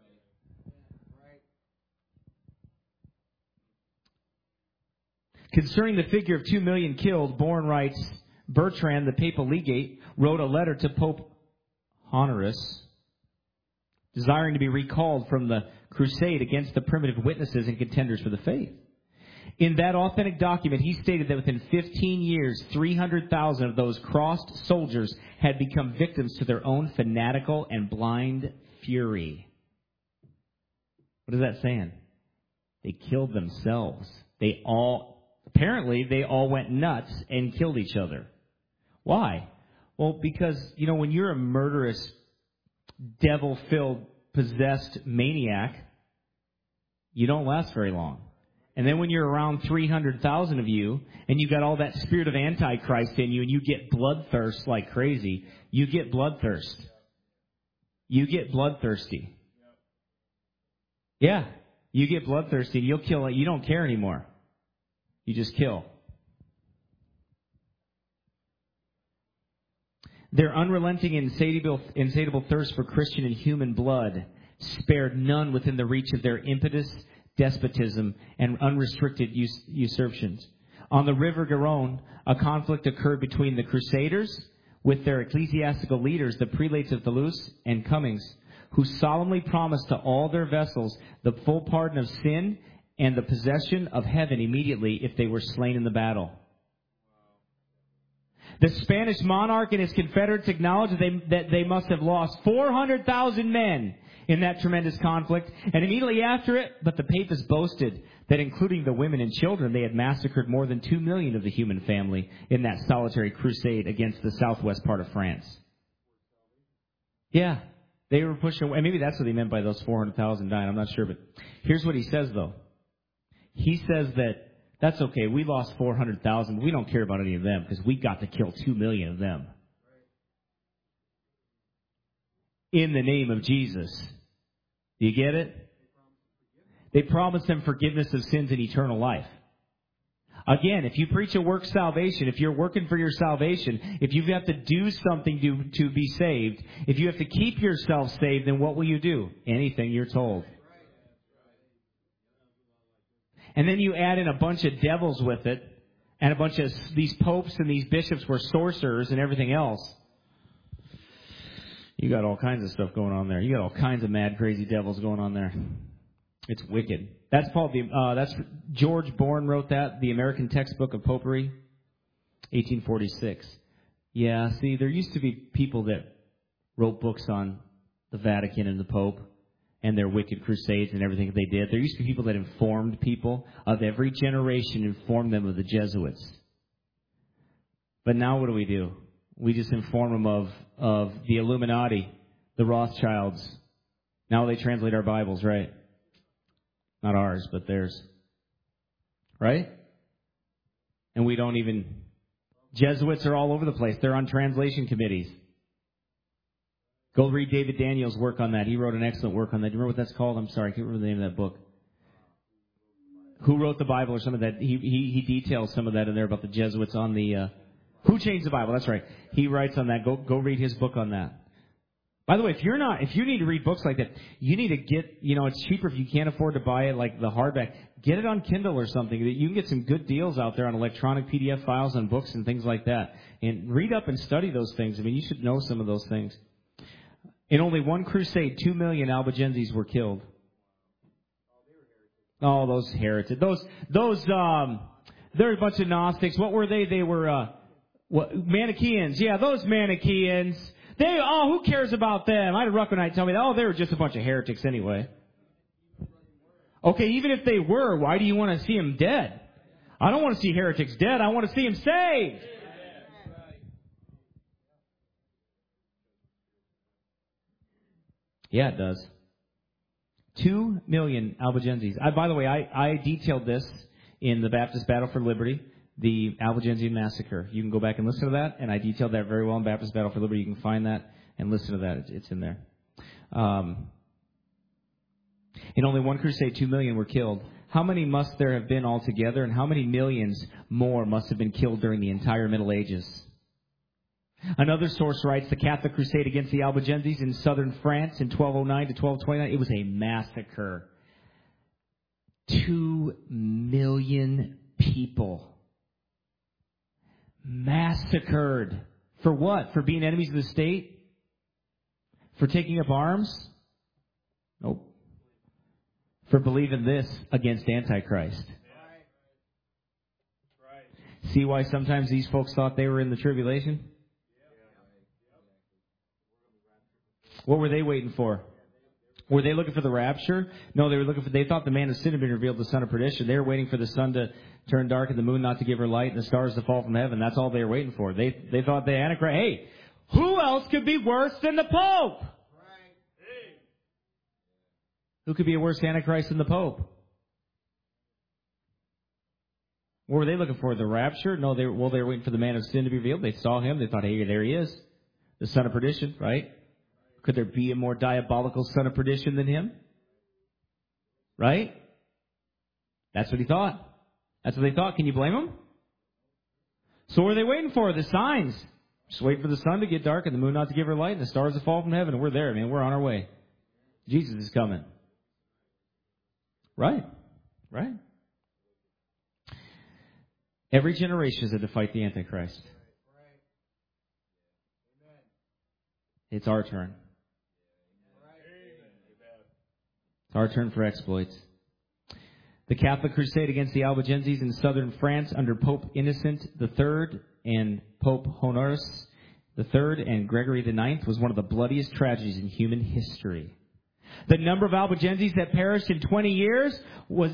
Concerning the figure of 2 million killed, Bourne writes, Bertrand, the papal legate, wrote a letter to Pope Honorius, desiring to be recalled from the crusade against the primitive witnesses and contenders for the faith. In that authentic document, he stated that within 15 years, 300,000 of those crossed soldiers had become victims to their own fanatical and blind fury. What is that saying? They killed themselves. Apparently, they all went nuts and killed each other. Why? Well, because, when you're a murderous, devil-filled, possessed maniac, you don't last very long. And then when you're around 300,000 of you, and you've got all that spirit of Antichrist in you, and you get bloodthirst like crazy, you get bloodthirst. You get bloodthirsty. Yeah, you get bloodthirsty, and you'll kill it. You don't care anymore. You just kill. Their unrelenting and insatiable thirst for Christian and human blood spared none within the reach of their impetus, despotism, and unrestricted usurpations. On the River Garonne, a conflict occurred between the Crusaders with their ecclesiastical leaders, the prelates of Toulouse and Cummings, who solemnly promised to all their vessels the full pardon of sin and the possession of heaven immediately if they were slain in the battle. The Spanish monarch and his confederates acknowledged that they must have lost 400,000 men in that tremendous conflict, and immediately after it, but the papists boasted that including the women and children, they had massacred more than 2 million of the human family in that solitary crusade against the southwest part of France. Yeah, they were pushing away. Maybe that's what he meant by those 400,000 dying. I'm not sure, but here's what he says, though. He says that that's okay. We lost 400,000, but we don't care about any of them because we got to kill 2 million of them. In the name of Jesus. Do you get it? They promised them forgiveness of sins and eternal life. Again, if you preach a work salvation, if you're working for your salvation, if you have to do something to be saved, if you have to keep yourself saved, then what will you do? Anything you're told. And then you add in a bunch of devils with it, and a bunch of these popes and these bishops were sorcerers and everything else. You got all kinds of stuff going on there. You got all kinds of mad, crazy devils going on there. It's wicked. That's George Bourne wrote that, the American Textbook of Popery, 1846. Yeah, see, there used to be people that wrote books on the Vatican and the Pope and their wicked crusades and everything that they did. There used to be people that informed people of every generation, informed them of the Jesuits. But now what do? We just inform them of the Illuminati, the Rothschilds. Now they translate our Bibles, right? Not ours, but theirs. Right? And we don't even... Jesuits are all over the place. They're on translation committees. Go read David Daniels' work on that. He wrote an excellent work on that. Do you remember what that's called? I'm sorry, I can't remember the name of that book. Who wrote the Bible or some of that? He details some of that in there about the Jesuits on the... Who Changed the Bible? That's right. He writes on that. Go read his book on that. By the way, if you need to read books like that, you need to get, it's cheaper if you can't afford to buy it like the hardback. Get it on Kindle or something. You can get some good deals out there on electronic PDF files and books and things like that. And read up and study those things. I mean, you should know some of those things. In only one crusade, 2 million Albigenses were killed. Oh, those heretics. They're a bunch of Gnostics. What were they? They were, Manichaeans. Yeah, those Manichaeans. Who cares about them? I had a Ruckmanite tell me, they were just a bunch of heretics anyway. Okay, even if they were, why do you want to see them dead? I don't want to see heretics dead. I want to see them saved. Yeah, it does. 2 million Albigenses. By the way, I detailed this in the Baptist Battle for Liberty, the Albigensian Massacre. You can go back and listen to that, and I detailed that very well in Baptist Battle for Liberty. You can find that and listen to that. It's in there. In only one crusade, 2 million were killed. How many must there have been altogether, and how many millions more must have been killed during the entire Middle Ages? Another source writes, the Catholic crusade against the Albigenses in southern France in 1209 to 1229, it was a massacre. 2 million people massacred. For what? For being enemies of the state? For taking up arms? Nope. For believing this against Antichrist. See why sometimes these folks thought they were in the tribulation? What were they waiting for? Were they looking for the rapture? No, they thought the man of sin had been revealed, the son of perdition. They were waiting for the sun to turn dark and the moon not to give her light and the stars to fall from heaven. That's all they were waiting for. They thought the Antichrist, hey, who else could be worse than the Pope? Who could be a worse Antichrist than the Pope? What were they looking for? The rapture? No, they were waiting for the man of sin to be revealed. They saw him. They thought, hey, there he is. The son of perdition, right? Could there be a more diabolical son of perdition than him? Right? That's what he thought. That's what they thought. Can you blame them? So what are they waiting for? The signs. Just wait for the sun to get dark and the moon not to give her light and the stars to fall from heaven. And we're there, man. We're on our way. Jesus is coming. Right. Right. Every generation is to fight the Antichrist. It's our turn. It's our turn for exploits. The Catholic crusade against the Albigenses in southern France under Pope Innocent III and Pope Honorius III and Gregory IX was one of the bloodiest tragedies in human history. The number of Albigenses that perished in 20 years was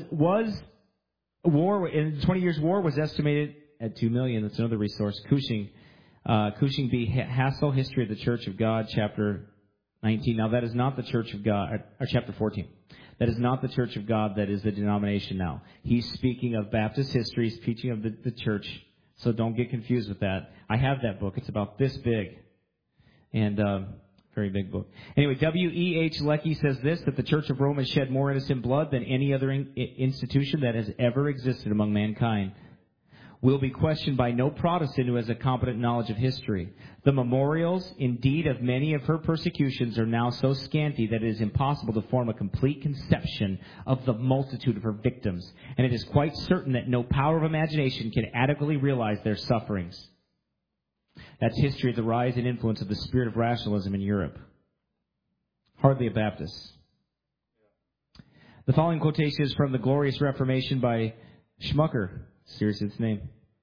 20 years war was estimated at 2 million. That's another resource. Cushing B. Hassel, History of the Church of God, chapter 19. Now that is not the Church of God, or chapter 14. That is not the Church of God that is the denomination now. He's speaking of Baptist history, he's teaching of the church, so don't get confused with that. I have that book. It's about this big. And very big book. Anyway, W.E.H. Leckie says this, that the Church of Rome has shed more innocent blood than any other institution that has ever existed among mankind. Will be questioned by no Protestant who has a competent knowledge of history. The memorials, indeed, of many of her persecutions are now so scanty that it is impossible to form a complete conception of the multitude of her victims, and it is quite certain that no power of imagination can adequately realize their sufferings. That's history of the rise and influence of the spirit of rationalism in Europe. Hardly a Baptist. The following quotation is from The Glorious Reformation by Schmucker. Seriously, its name.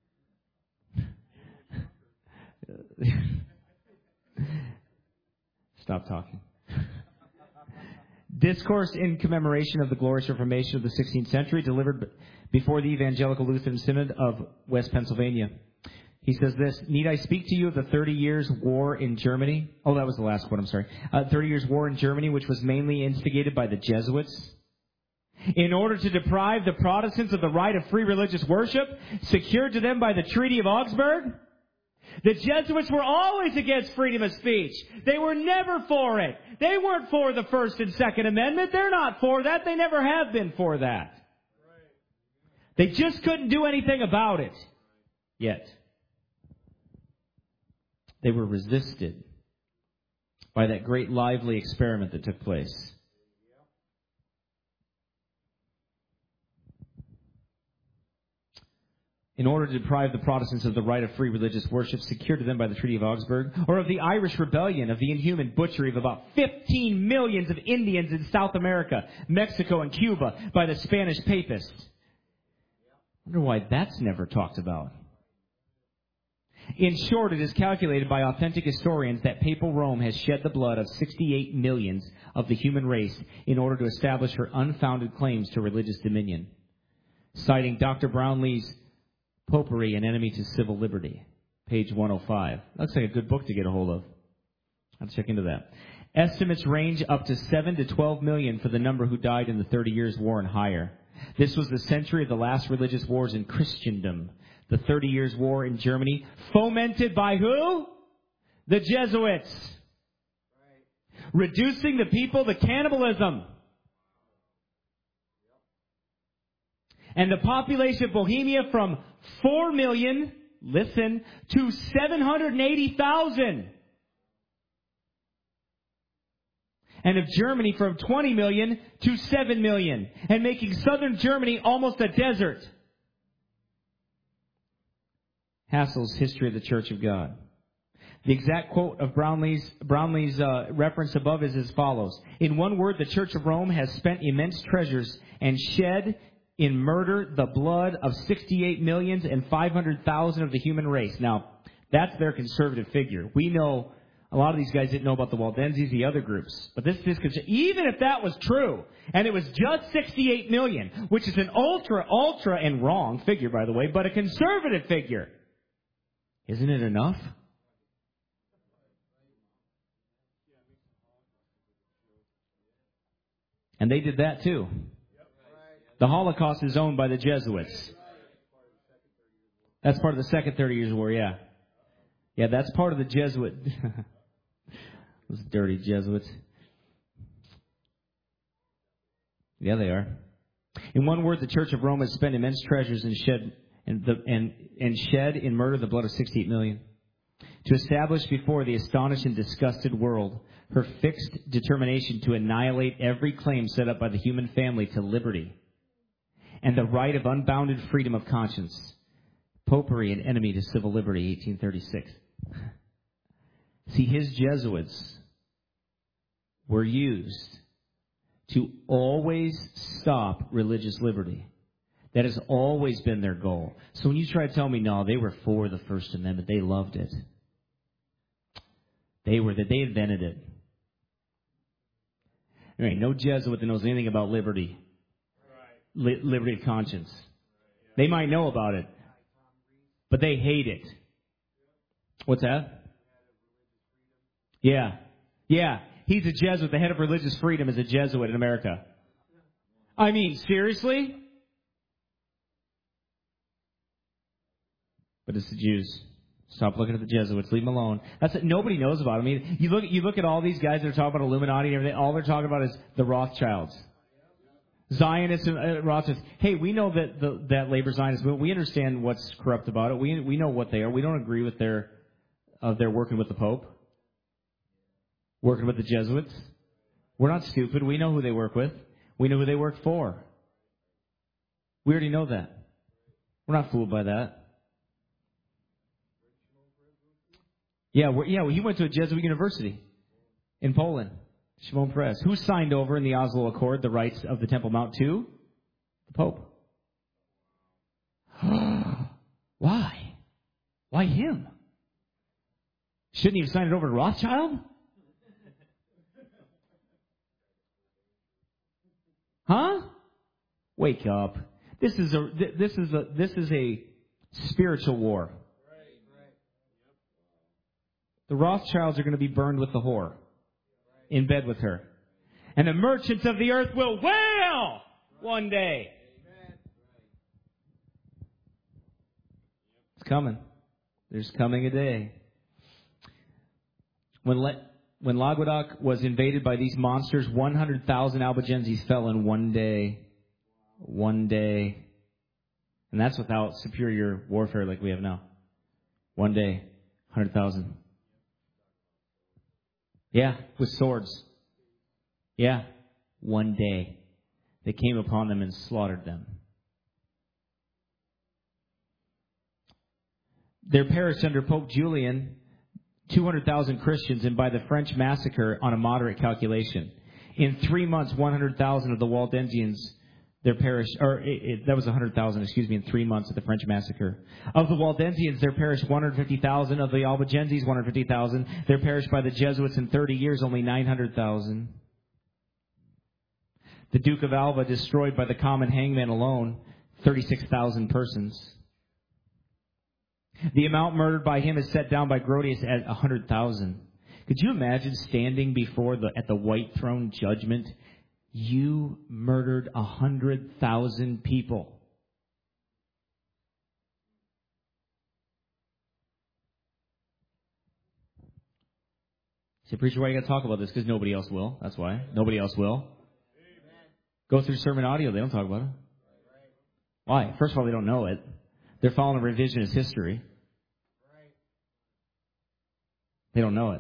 Stop talking. Discourse in commemoration of the Glorious Reformation of the 16th century, delivered before the Evangelical Lutheran Synod of West Pennsylvania. He says this, need I speak to you of the 30 Years' War in Germany? Oh, that was the last one, I'm sorry. 30 Years' War in Germany, which was mainly instigated by the Jesuits. In order to deprive the Protestants of the right of free religious worship, secured to them by the Treaty of Augsburg. The Jesuits were always against freedom of speech. They were never for it. They weren't for the First and Second Amendment. They're not for that. They never have been for that. They just couldn't do anything about it yet. They were resisted by that great lively experiment that took place. In order to deprive the Protestants of the right of free religious worship secured to them by the Treaty of Augsburg, or of the Irish Rebellion, of the inhuman butchery of about 15 millions of Indians in South America, Mexico, and Cuba by the Spanish Papists. I wonder why that's never talked about. In short, it is calculated by authentic historians that Papal Rome has shed the blood of 68 millions of the human race in order to establish her unfounded claims to religious dominion. Citing Dr. Brownlee's Popery, an Enemy to Civil Liberty, page 105. Looks like a good book to get a hold of. I'll check into that. Estimates range up to 7 to 12 million for the number who died in the 30 Years' War and higher. This was the century of the last religious wars in Christendom. The 30 Years' War in Germany, fomented by who? The Jesuits. Reducing the people to cannibalism. And the population of Bohemia from 4 million, listen, to 780,000. And of Germany from 20 million to 7 million. And making southern Germany almost a desert. Hassel's History of the Church of God. The exact quote of Brownlee's reference above is as follows. In one word, the Church of Rome has spent immense treasures and shed in murder the blood of 68 millions and 500,000 of the human race. Now, that's their conservative figure. We know a lot of these guys didn't know about the Waldenses, the other groups. But this is, even if that was true, and it was just 68 million, which is an ultra, and wrong figure, by the way, but a conservative figure, isn't it enough? And they did that too. The Holocaust is owned by the Jesuits. That's part of the Second 30 Years' War, yeah. Yeah, that's part of the Jesuit. Those dirty Jesuits. Yeah, they are. In one word, the Church of Rome has spent immense treasures and shed in murder the blood of 68 million. To establish before the astonished and disgusted world her fixed determination to annihilate every claim set up by the human family to liberty and the right of unbounded freedom of conscience. Popery, an enemy to civil liberty, 1836. See, his Jesuits were used to always stop religious liberty. That has always been their goal. So when you try to tell me, no, they were for the First Amendment, they loved it. They invented it. There ain't no Jesuit that knows anything about liberty. Liberty of conscience. They might know about it, but they hate it. What's that? Yeah. He's a Jesuit. The head of religious freedom is a Jesuit in America. I mean, seriously? But it's the Jews. Stop looking at the Jesuits. Leave them alone. That's it. Nobody knows about them. I mean, you look at all these guys that are talking about Illuminati and everything. All they're talking about is the Rothschilds. Zionists and Rothschilds. Hey, we know that labor Zionists. We understand what's corrupt about it. We know what they are. We don't agree with their working with the Pope, working with the Jesuits. We're not stupid. We know who they work with. We know who they work for. We already know that. We're not fooled by that. Yeah, he went to a Jesuit university in Poland, Shimon Peres. Who signed over in the Oslo Accord the rights of the Temple Mount to? The Pope. Why? Why him? Shouldn't he have signed it over to Rothschild? Huh? Wake up. This is a spiritual war. The Rothschilds are going to be burned with the whore, in bed with her. And the merchants of the earth will wail one day. It's coming. There's coming a day. When Languedoc was invaded by these monsters, 100,000 Albigenses fell in one day. One day. And that's without superior warfare like we have now. One day, 100,000. Yeah, with swords. Yeah, one day. They came upon them and slaughtered them. There perished under Pope Julian 200,000 Christians, and by the French massacre on a moderate calculation. In 3 months, 100,000 of the Waldensians there perished, that was 100,000, in 3 months of the French massacre. Of the Waldensians, there perished 150,000. Of the Albigenses, 150,000. There perished by the Jesuits in 30 years, only 900,000. The Duke of Alva destroyed by the common hangman alone, 36,000 persons. The amount murdered by him is set down by Grotius at 100,000. Could you imagine standing at the white throne judgment? You murdered 100,000 people. Say, preacher, why you got to talk about this? Because nobody else will. That's why. Nobody else will. Go through sermon audio. They don't talk about it. Why? First of all, they don't know it. They're following revisionist history. They don't know it.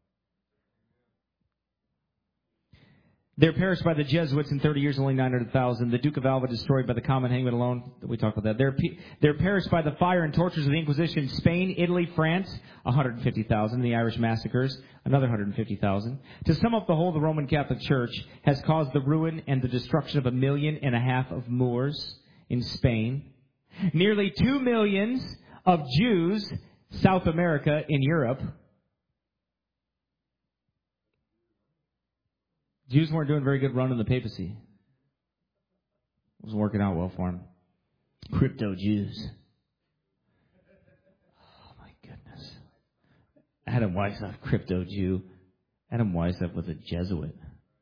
There perished by the Jesuits in 30 years, only 900,000. The Duke of Alva destroyed by the common hangman alone. We talked about that. There perished by the fire and tortures of the Inquisition. Spain, Italy, France, 150,000. The Irish massacres, another 150,000. To sum up the whole, the Roman Catholic Church has caused the ruin and the destruction of 1.5 million of Moors in Spain. Nearly 2 millions of Jews, South America, in Europe. Jews weren't doing a very good run in the papacy. It wasn't working out well for them. Crypto Jews. Oh, my goodness. Adam Weishaupt, crypto Jew. Adam Weishaupt was a Jesuit.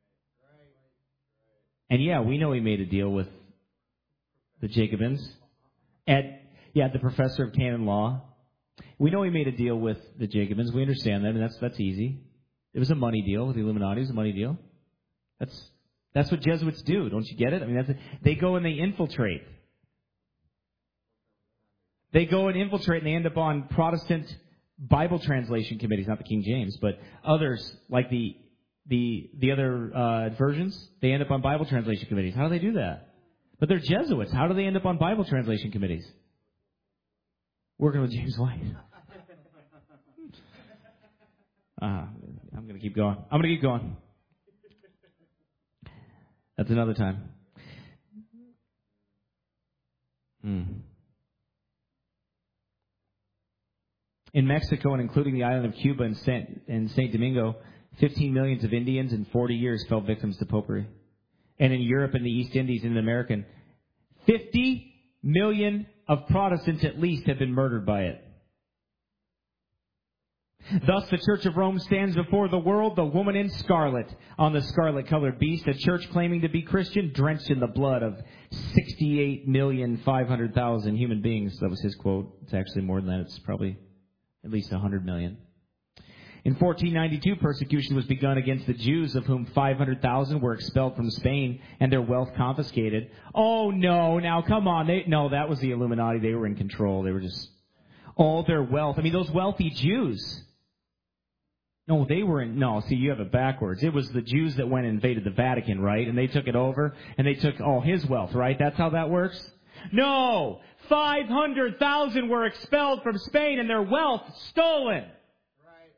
And yeah, we know he made a deal with the Jacobins. The professor of canon law. We know he made a deal with the Jacobins. We understand that, and that's easy. It was a money deal with the Illuminati. It was a money deal. That's what Jesuits do. Don't you get it? I mean, they go and they infiltrate. They go and infiltrate, and they end up on Protestant Bible translation committees, not the King James, but others like the other versions. They end up on Bible translation committees. How do they do that? But they're Jesuits. How do they end up on Bible translation committees? Working with James White. I'm going to keep going. That's another time. In Mexico, and including the island of Cuba and St. Domingo, 15 million of Indians in 40 years fell victims to popery. And in Europe and the East Indies and the American, 50 million of Protestants at least have been murdered by it. Thus, the Church of Rome stands before the world, the woman in scarlet, on the scarlet-colored beast, a church claiming to be Christian, drenched in the blood of 68,500,000 human beings. That was his quote. It's actually more than that. It's probably at least 100 million. In 1492, persecution was begun against the Jews, of whom 500,000 were expelled from Spain and their wealth confiscated. Oh, no, now come on. No, that was the Illuminati. They were in control. They were just all their wealth. I mean, those wealthy Jews. No, see, you have it backwards. It was the Jews that went and invaded the Vatican, right? And they took it over, and they took all his wealth, right? That's how that works? No! 500,000 were expelled from Spain and their wealth stolen. Right.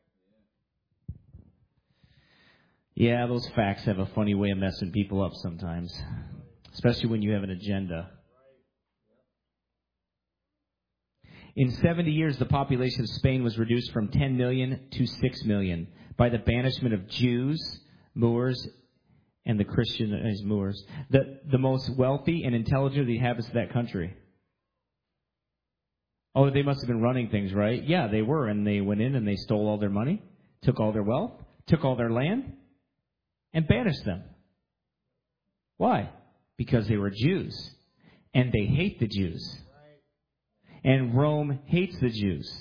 Yeah, those facts have a funny way of messing people up sometimes, especially when you have an agenda. In 70 years, the population of Spain was reduced from 10 million to 6 million by the banishment of Jews, Moors, and the Christianized Moors, the most wealthy and intelligent of the inhabitants of that country. Oh, they must have been running things, right? Yeah, they were, and they went in and they stole all their money, took all their wealth, took all their land, and banished them. Why? Because they were Jews, and they hate the Jews. And Rome hates the Jews.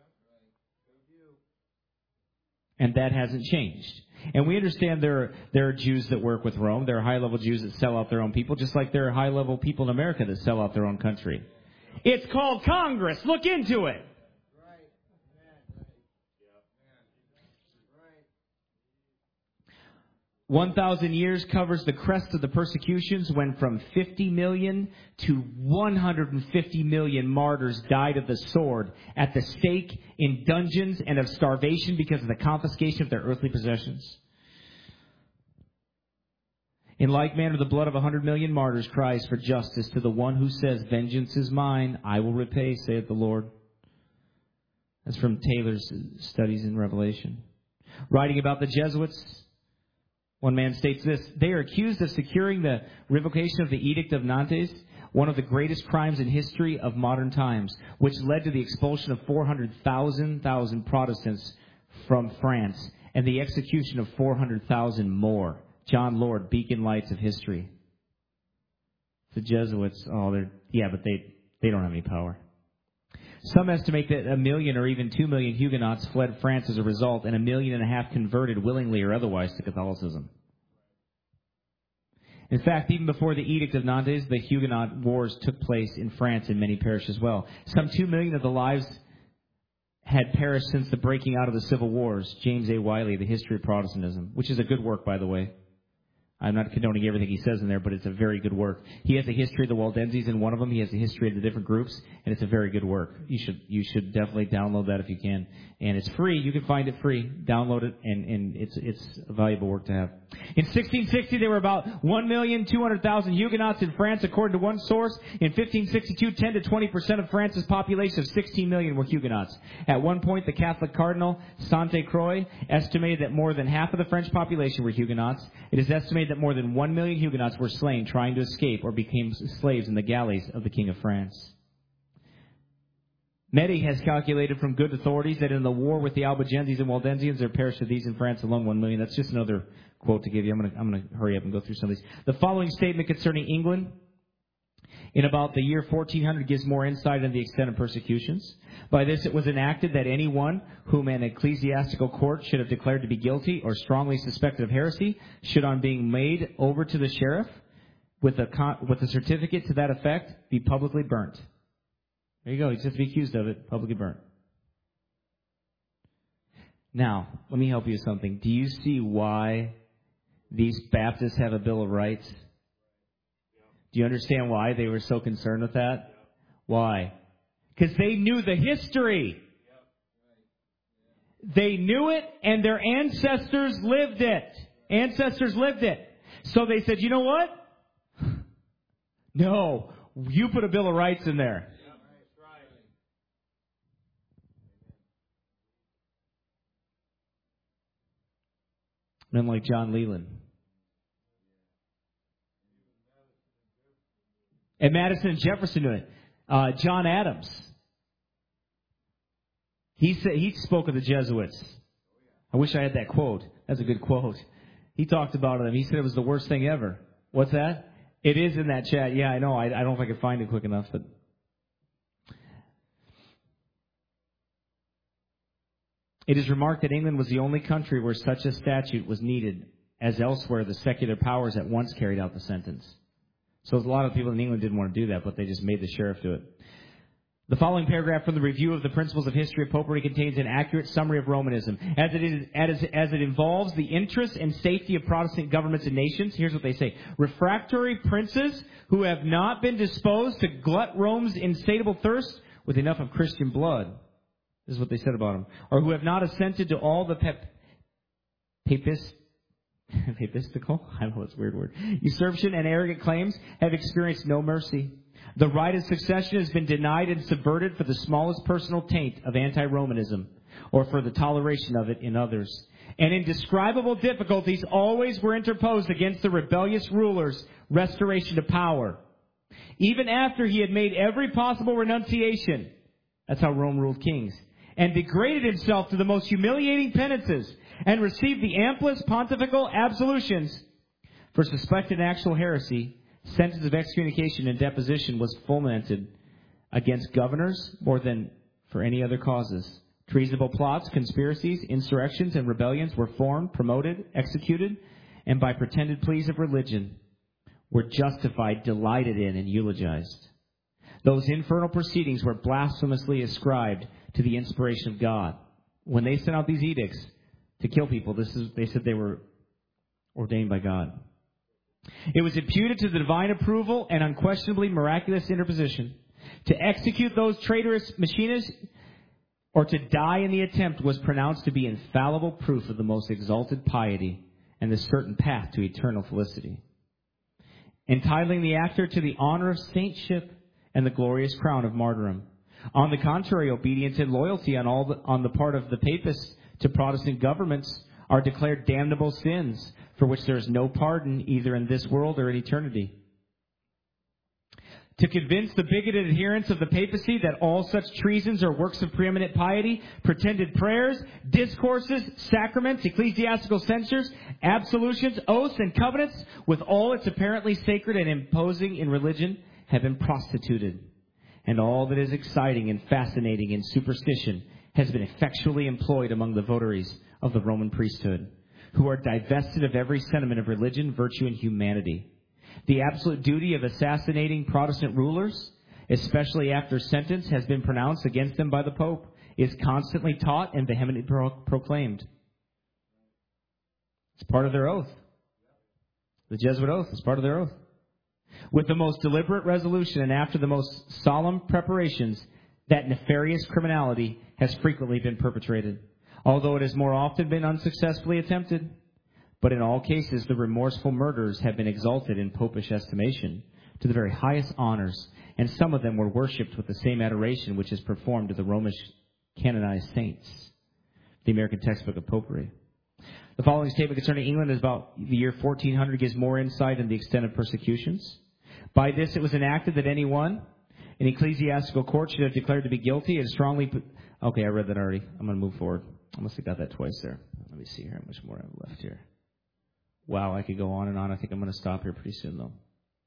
And that hasn't changed. And we understand there are Jews that work with Rome. There are high-level Jews that sell out their own people, just like there are high-level people in America that sell out their own country. It's called Congress. Look into it. 1,000 years covers the crest of the persecutions when from 50 million to 150 million martyrs died of the sword, at the stake, in dungeons, and of starvation because of the confiscation of their earthly possessions. In like manner, the blood of 100 million martyrs cries for justice to the one who says, "Vengeance is mine, I will repay, saith the Lord." That's from Taylor's studies in Revelation. Writing about the Jesuits, one man states this: "They are accused of securing the revocation of the Edict of Nantes, one of the greatest crimes in history of modern times, which led to the expulsion of 400,000 Protestants from France and the execution of 400,000 more." John Lord, Beacon Lights of History. The Jesuits, but they don't have any power. Some estimate that 1 million or even 2 million Huguenots fled France as a result, and 1.5 million converted willingly or otherwise to Catholicism. In fact, even before the Edict of Nantes, the Huguenot wars took place in France in many parishes as well. Some 2 million of the lives had perished since the breaking out of the civil wars. James A. Wiley, The History of Protestantism, which is a good work, by the way. I'm not condoning everything he says in there, but it's a very good work. He has a history of the Waldenses in one of them. He has a history of the different groups, and it's a very good work. You should definitely download that if you can. And it's free. You can find it free. Download it, and it's a valuable work to have. In 1660, there were about 1,200,000 Huguenots in France, according to one source. In 1562, 10 to 20% of France's population of 16 million were Huguenots. At one point, the Catholic Cardinal Sainte Croix estimated that more than half of the French population were Huguenots. It is estimated that more than 1 million Huguenots were slain trying to escape or became slaves in the galleys of the King of France. Medi has calculated from good authorities that in the war with the Albigenses and Waldensians, there perished of these in France alone 1 million. That's just another quote to give you. I'm going to hurry up and go through some of these. The following statement concerning England in about the year 1400 gives more insight into the extent of persecutions. By this it was enacted that anyone whom an ecclesiastical court should have declared to be guilty or strongly suspected of heresy should, on being made over to the sheriff with a certificate to that effect, be publicly burnt. There you go. He's just to be accused of it, publicly burnt. Now, let me help you with something. Do you see why these Baptists have a Bill of Rights? Do you understand why they were so concerned with that? Why? Because they knew the history. They knew it, and their ancestors lived it. So they said, you know what? No, you put a Bill of Rights in there. Men like John Leland. And Madison and Jefferson knew it. John Adams. He spoke of the Jesuits. I wish I had that quote. That's a good quote. He talked about them. He said it was the worst thing ever. What's that? It is in that chat. Yeah, I know. I don't know if I could find it quick enough. But it is remarked that England was the only country where such a statute was needed, as elsewhere the secular powers at once carried out the sentence. So a lot of people in England didn't want to do that, but they just made the sheriff do it. The following paragraph from the Review of the Principles of History of Popery contains an accurate summary of Romanism. As it involves the interests and safety of Protestant governments and nations, here's what they say. Refractory princes who have not been disposed to glut Rome's insatiable thirst with enough of Christian blood. This is what they said about them. Or who have not assented to all the papistical, I don't know, it's a weird word, usurpation and arrogant claims have experienced no mercy. The right of succession has been denied and subverted for the smallest personal taint of anti-Romanism or for the toleration of it in others. And indescribable difficulties always were interposed against the rebellious ruler's restoration to power. Even after he had made every possible renunciation, that's how Rome ruled kings, and degraded himself to the most humiliating penances and received the amplest pontifical absolutions for suspected actual heresy, sentence of excommunication and deposition was fulminated against governors more than for any other causes. Treasonable plots, conspiracies, insurrections, and rebellions were formed, promoted, executed, and by pretended pleas of religion were justified, delighted in, and eulogized. Those infernal proceedings were blasphemously ascribed to the inspiration of God. When they sent out these edicts to kill people, they said they were ordained by God. It was imputed to the divine approval and unquestionably miraculous interposition. To execute those traitorous machines or to die in the attempt was pronounced to be infallible proof of the most exalted piety and the certain path to eternal felicity, entitling the actor to the honor of saintship and the glorious crown of martyrdom. On the contrary, obedience and loyalty on the part of the papists to Protestant governments are declared damnable sins, for which there is no pardon either in this world or in eternity. To convince the bigoted adherents of the papacy that all such treasons are works of preeminent piety, pretended prayers, discourses, sacraments, ecclesiastical censures, absolutions, oaths, and covenants, with all its apparently sacred and imposing in religion, have been prostituted. And all that is exciting and fascinating in superstition has been effectually employed among the votaries of the Roman priesthood, who are divested of every sentiment of religion, virtue, and humanity. The absolute duty of assassinating Protestant rulers, especially after sentence has been pronounced against them by the Pope, is constantly taught and vehemently proclaimed. It's part of their oath. The Jesuit oath is part of their oath. With the most deliberate resolution and after the most solemn preparations, that nefarious criminality has frequently been perpetrated, although it has more often been unsuccessfully attempted. But in all cases, the remorseful murderers have been exalted in popish estimation to the very highest honors, and some of them were worshipped with the same adoration which is performed to the Romish canonized saints. The American Textbook of Popery. The following statement concerning England is about the year 1400 gives more insight into the extent of persecutions. By this it was enacted that anyone in ecclesiastical court should have declared to be guilty and strongly... Okay, I read that already. I'm going to move forward. I must have got that twice there. Let me see here how much more I have left here. Wow, I could go on and on. I think I'm going to stop here pretty soon, though.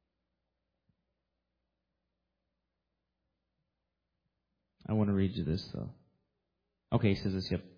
I want to read you this, though. Okay, he says this, yep.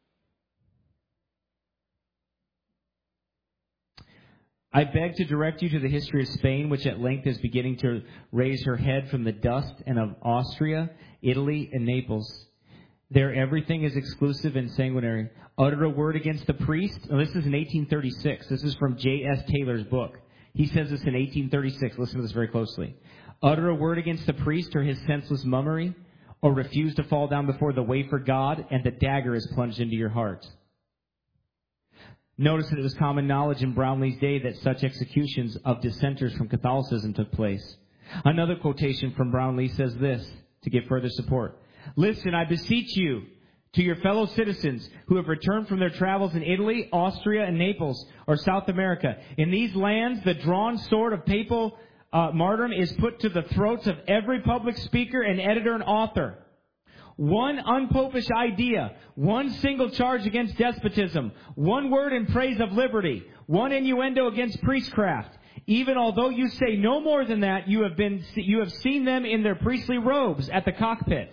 I beg to direct you to the history of Spain, which at length is beginning to raise her head from the dust, and of Austria, Italy, and Naples. There everything is exclusive and sanguinary. Utter a word against the priest. Now, this is in 1836. This is from J.S. Taylor's book. He says this in 1836. Listen to this very closely. Utter a word against the priest or his senseless mummery, or refuse to fall down before the wafer god, and the dagger is plunged into your heart. Notice that it was common knowledge in Brownlee's day that such executions of dissenters from Catholicism took place. Another quotation from Brownlee says this, to give further support. Listen, I beseech you, to your fellow citizens who have returned from their travels in Italy, Austria, and Naples, or South America. In these lands, the drawn sword of papal martyrdom is put to the throats of every public speaker and editor and author. One unpopish idea, one single charge against despotism, one word in praise of liberty, one innuendo against priestcraft. Even although you say no more than that, you have seen them in their priestly robes at the cockpit,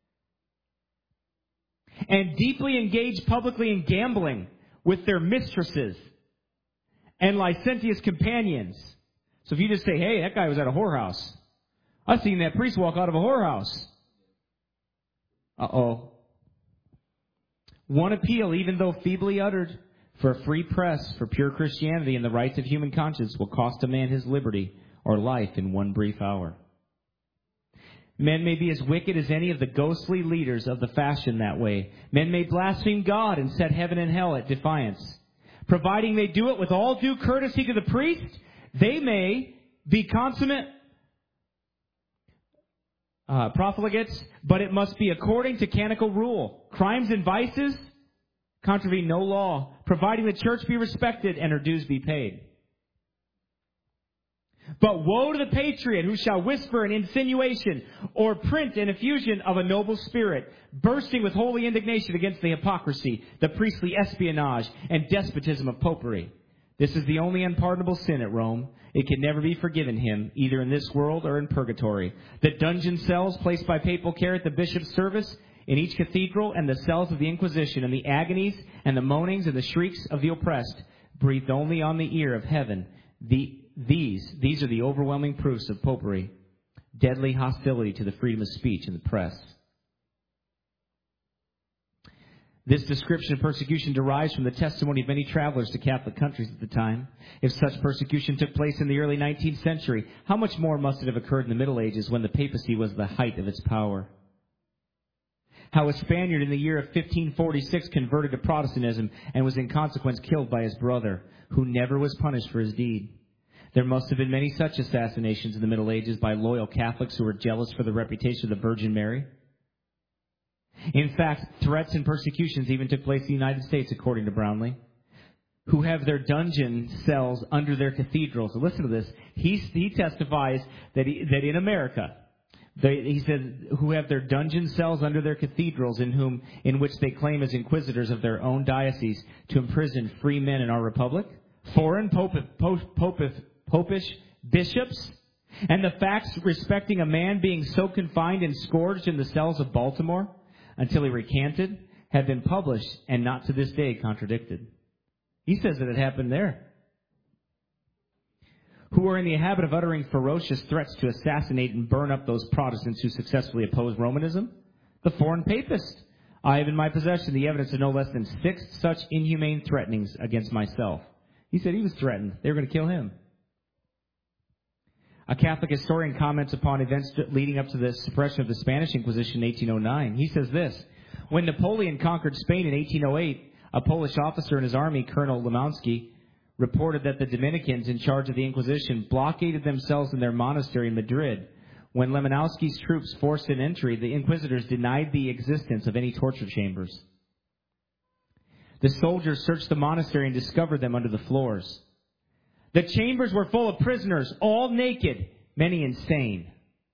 and deeply engaged publicly in gambling with their mistresses and licentious companions. So if you just say, hey, that guy was at a whorehouse. I've seen that priest walk out of a whorehouse. Uh-oh. One appeal, even though feebly uttered, for a free press, for pure Christianity and the rights of human conscience will cost a man his liberty or life in one brief hour. Men may be as wicked as any of the ghostly leaders of the fashion that way. Men may blaspheme God and set heaven and hell at defiance. Providing they do it with all due courtesy to the priest, they may be consummate profligates, but it must be according to canonical rule. Crimes and vices contravene no law, providing the church be respected and her dues be paid. But woe to the patriot who shall whisper an insinuation or print an effusion of a noble spirit, bursting with holy indignation against the hypocrisy, the priestly espionage, and despotism of popery. This is the only unpardonable sin at Rome. It can never be forgiven him, either in this world or in purgatory. The dungeon cells placed by papal care at the bishop's service in each cathedral, and the cells of the Inquisition, and the agonies and the moanings and the shrieks of the oppressed, breathed only on the ear of heaven. These are the overwhelming proofs of popery, deadly hostility to the freedom of speech and the press. This description of persecution derives from the testimony of many travelers to Catholic countries at the time. If such persecution took place in the early 19th century, how much more must it have occurred in the Middle Ages when the papacy was the height of its power? How a Spaniard in the year of 1546 converted to Protestantism and was in consequence killed by his brother, who never was punished for his deed. There must have been many such assassinations in the Middle Ages by loyal Catholics who were jealous for the reputation of the Virgin Mary. In fact, threats and persecutions even took place in the United States, according to Brownlee, who have their dungeon cells under their cathedrals. So listen to this. He testifies that in America, he said, who have their dungeon cells under their cathedrals, in which they claim as inquisitors of their own diocese to imprison free men in our republic, foreign popish bishops, and the facts respecting a man being so confined and scourged in the cells of Baltimore until he recanted have been published and not to this day contradicted. He says that it happened there. Who are in the habit of uttering ferocious threats to assassinate and burn up those Protestants who successfully oppose Romanism? The foreign papists. I have in my possession the evidence of no less than 6 such inhumane threatenings against myself. He said he was threatened. They were going to kill him. A Catholic historian comments upon events leading up to the suppression of the Spanish Inquisition in 1809. He says this: when Napoleon conquered Spain in 1808, a Polish officer in his army, Colonel Lemowski, reported that the Dominicans in charge of the Inquisition blockaded themselves in their monastery in Madrid. When Lemanowski's troops forced an entry, the inquisitors denied the existence of any torture chambers. The soldiers searched the monastery and discovered them under the floors. The chambers were full of prisoners, all naked, many insane.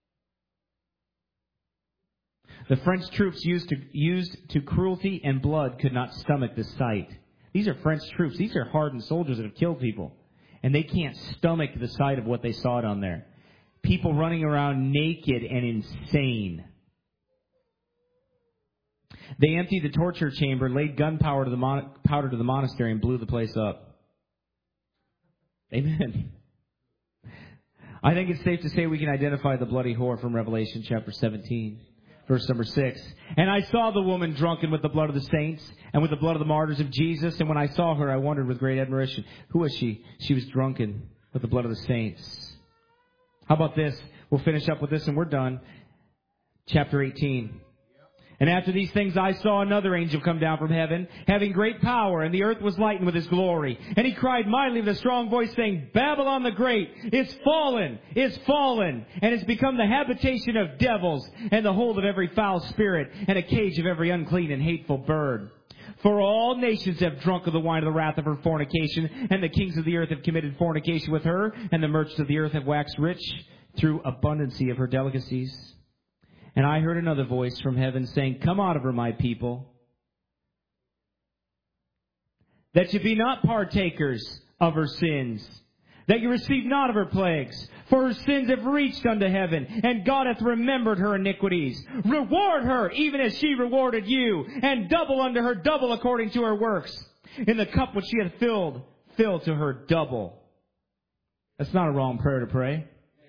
The French troops used to cruelty and blood could not stomach the sight. These are French troops. These are hardened soldiers that have killed people. And they can't stomach the sight of what they saw down there. People running around naked and insane. They emptied the torture chamber, laid gunpowder to the monastery, and blew the place up. Amen. I think it's safe to say we can identify the bloody whore from Revelation chapter 17, verse number 6. And I saw the woman drunken with the blood of the saints and with the blood of the martyrs of Jesus. And when I saw her, I wondered with great admiration. Who was she? She was drunken with the blood of the saints. How about this? We'll finish up with this and we're done. chapter 18. And after these things I saw another angel come down from heaven, having great power, and the earth was lightened with his glory. And he cried mightily with a strong voice, saying, Babylon the Great is fallen, and has become the habitation of devils, and the hold of every foul spirit, and a cage of every unclean and hateful bird. For all nations have drunk of the wine of the wrath of her fornication, and the kings of the earth have committed fornication with her, and the merchants of the earth have waxed rich through abundancy of her delicacies. And I heard another voice from heaven saying, Come out of her, my people, that you be not partakers of her sins, that you receive not of her plagues. For her sins have reached unto heaven, and God hath remembered her iniquities. Reward her, even as she rewarded you, and double unto her double according to her works. In the cup which she hath filled, fill to her double. That's not a wrong prayer to pray.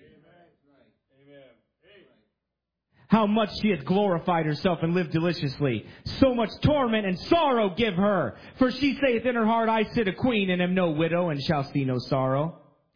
How much she hath glorified herself and lived deliciously. So much torment and sorrow give her. For she saith in her heart, I sit a queen and am no widow, and shall see no sorrow.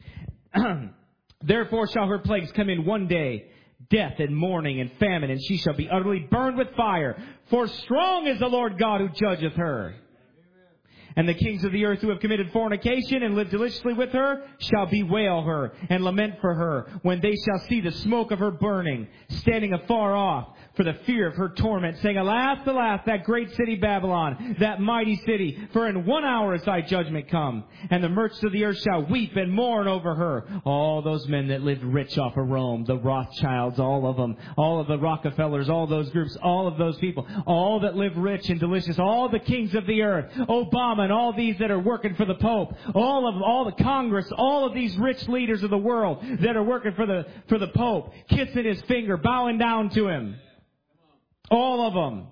Therefore shall her plagues come in one day, death and mourning and famine, and she shall be utterly burned with fire. For strong is the Lord God who judgeth her. And the kings of the earth who have committed fornication and lived deliciously with her shall bewail her and lament for her when they shall see the smoke of her burning, standing afar off for the fear of her torment, saying, Alas, alas, that great city Babylon, that mighty city, for in 1 hour is thy judgment come. And the merchants of the earth shall weep and mourn over her. All those men that lived rich off of Rome, the Rothschilds, all of them, all of the Rockefellers, all those groups, all of those people, all that live rich and delicious, all the kings of the earth, Obama and all these that are working for the Pope, all the Congress, all of these rich leaders of the world that are working for the Pope, kissing his finger, bowing down to him. All of them.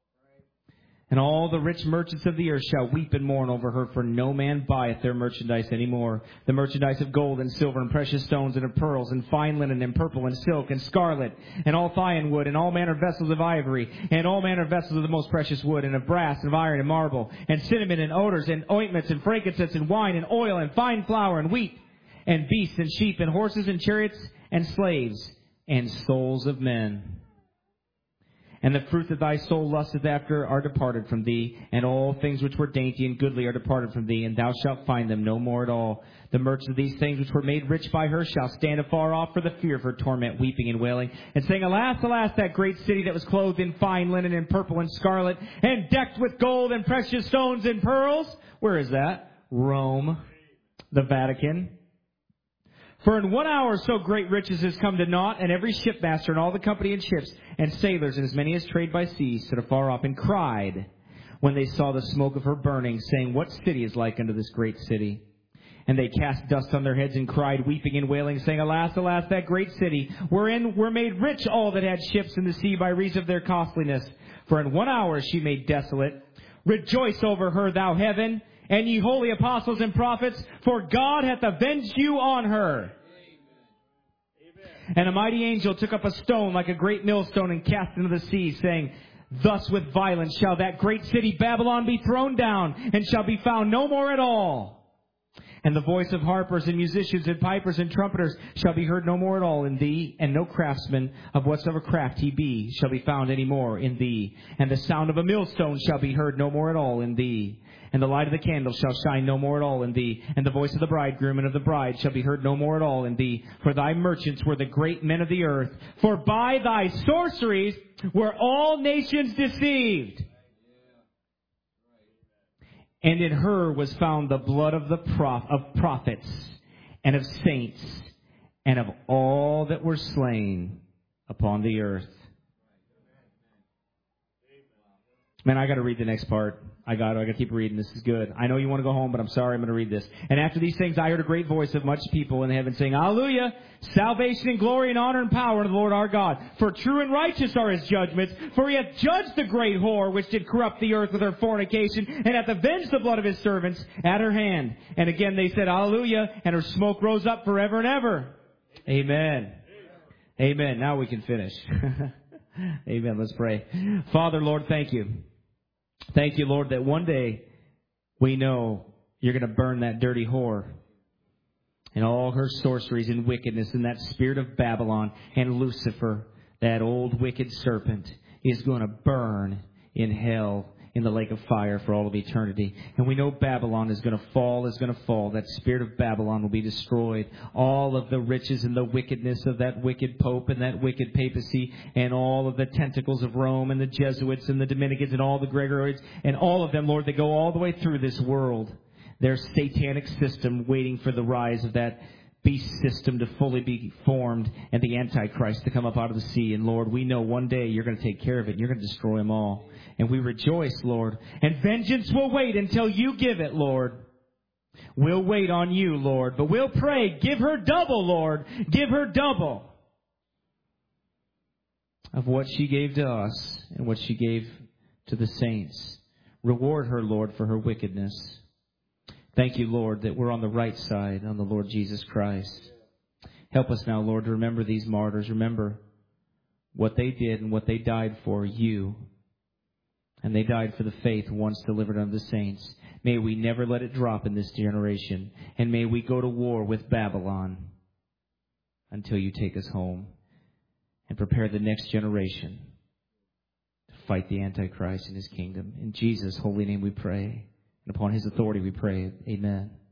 And all the rich merchants of the earth shall weep and mourn over her, for no man buyeth their merchandise any more. The merchandise of gold and silver and precious stones and of pearls and fine linen and purple and silk and scarlet and all fine wood and all manner of vessels of ivory and all manner of vessels of the most precious wood and of brass and of iron and marble and cinnamon and odors and ointments and frankincense and wine and oil and fine flour and wheat and beasts and sheep and horses and chariots and slaves and souls of men. And the fruit that thy soul lusteth after are departed from thee, and all things which were dainty and goodly are departed from thee, and thou shalt find them no more at all. The merchants of these things which were made rich by her shall stand afar off for the fear of her torment, weeping and wailing, and saying, Alas, alas, that great city that was clothed in fine linen and purple and scarlet, and decked with gold and precious stones and pearls. Where is that? Rome, the Vatican. For in 1 hour so great riches is come to naught, and every shipmaster and all the company in ships and sailors and as many as trade by sea stood afar off and cried when they saw the smoke of her burning, saying, What city is like unto this great city? And they cast dust on their heads and cried, weeping and wailing, saying, Alas, alas, that great city, wherein were made rich all that had ships in the sea by reason of their costliness. For in 1 hour she made desolate. Rejoice over her, thou heaven, and ye holy apostles and prophets, for God hath avenged you on her. And a mighty angel took up a stone like a great millstone and cast it into the sea, saying, Thus with violence shall that great city Babylon be thrown down, and shall be found no more at all. And the voice of harpers and musicians and pipers and trumpeters shall be heard no more at all in thee, and no craftsman of whatsoever craft he be shall be found any more in thee. And the sound of a millstone shall be heard no more at all in thee. And the light of the candle shall shine no more at all in thee. And the voice of the bridegroom and of the bride shall be heard no more at all in thee. For thy merchants were the great men of the earth. For by thy sorceries were all nations deceived. And in her was found the blood of the prophets and of saints and of all that were slain upon the earth. Man, I got to read the next part. I got to keep reading. This is good. I know you want to go home, but I'm sorry. I'm going to read this. And after these things, I heard a great voice of much people in heaven saying, Hallelujah! Salvation and glory and honor and power unto the Lord our God. For true and righteous are his judgments. For he hath judged the great whore which did corrupt the earth with her fornication, and hath avenged the blood of his servants at her hand. And again they said, Hallelujah! And her smoke rose up forever and ever. Amen. Amen. Now we can finish. Amen. Let's pray. Father, Lord, thank you. Thank you, Lord, that one day we know you're going to burn that dirty whore and all her sorceries and wickedness and that spirit of Babylon and Lucifer, that old wicked serpent, is going to burn in hell in the lake of fire for all of eternity. And we know Babylon is going to fall, That spirit of Babylon will be destroyed. All of the riches and the wickedness of that wicked pope and that wicked papacy and all of the tentacles of Rome and the Jesuits and the Dominicans and all the Gregorians and all of them, Lord, they go all the way through this world. Their satanic system waiting for the rise of that beast system to fully be formed and the Antichrist to come up out of the sea. And Lord, we know one day you're going to take care of it and you're going to destroy them all. And we rejoice, Lord. And vengeance will wait until you give it, Lord. We'll wait on you, Lord. But we'll pray, give her double, Lord. Give her double of what she gave to us and what she gave to the saints. Reward her, Lord, for her wickedness. Thank you, Lord, that we're on the right side, on the Lord Jesus Christ. Help us now, Lord, to remember these martyrs. Remember what they did and what they died for, you. And they died for the faith once delivered unto the saints. May we never let it drop in this generation. And may we go to war with Babylon until you take us home and prepare the next generation to fight the Antichrist in his kingdom. In Jesus' holy name we pray. And upon his authority we pray. Amen.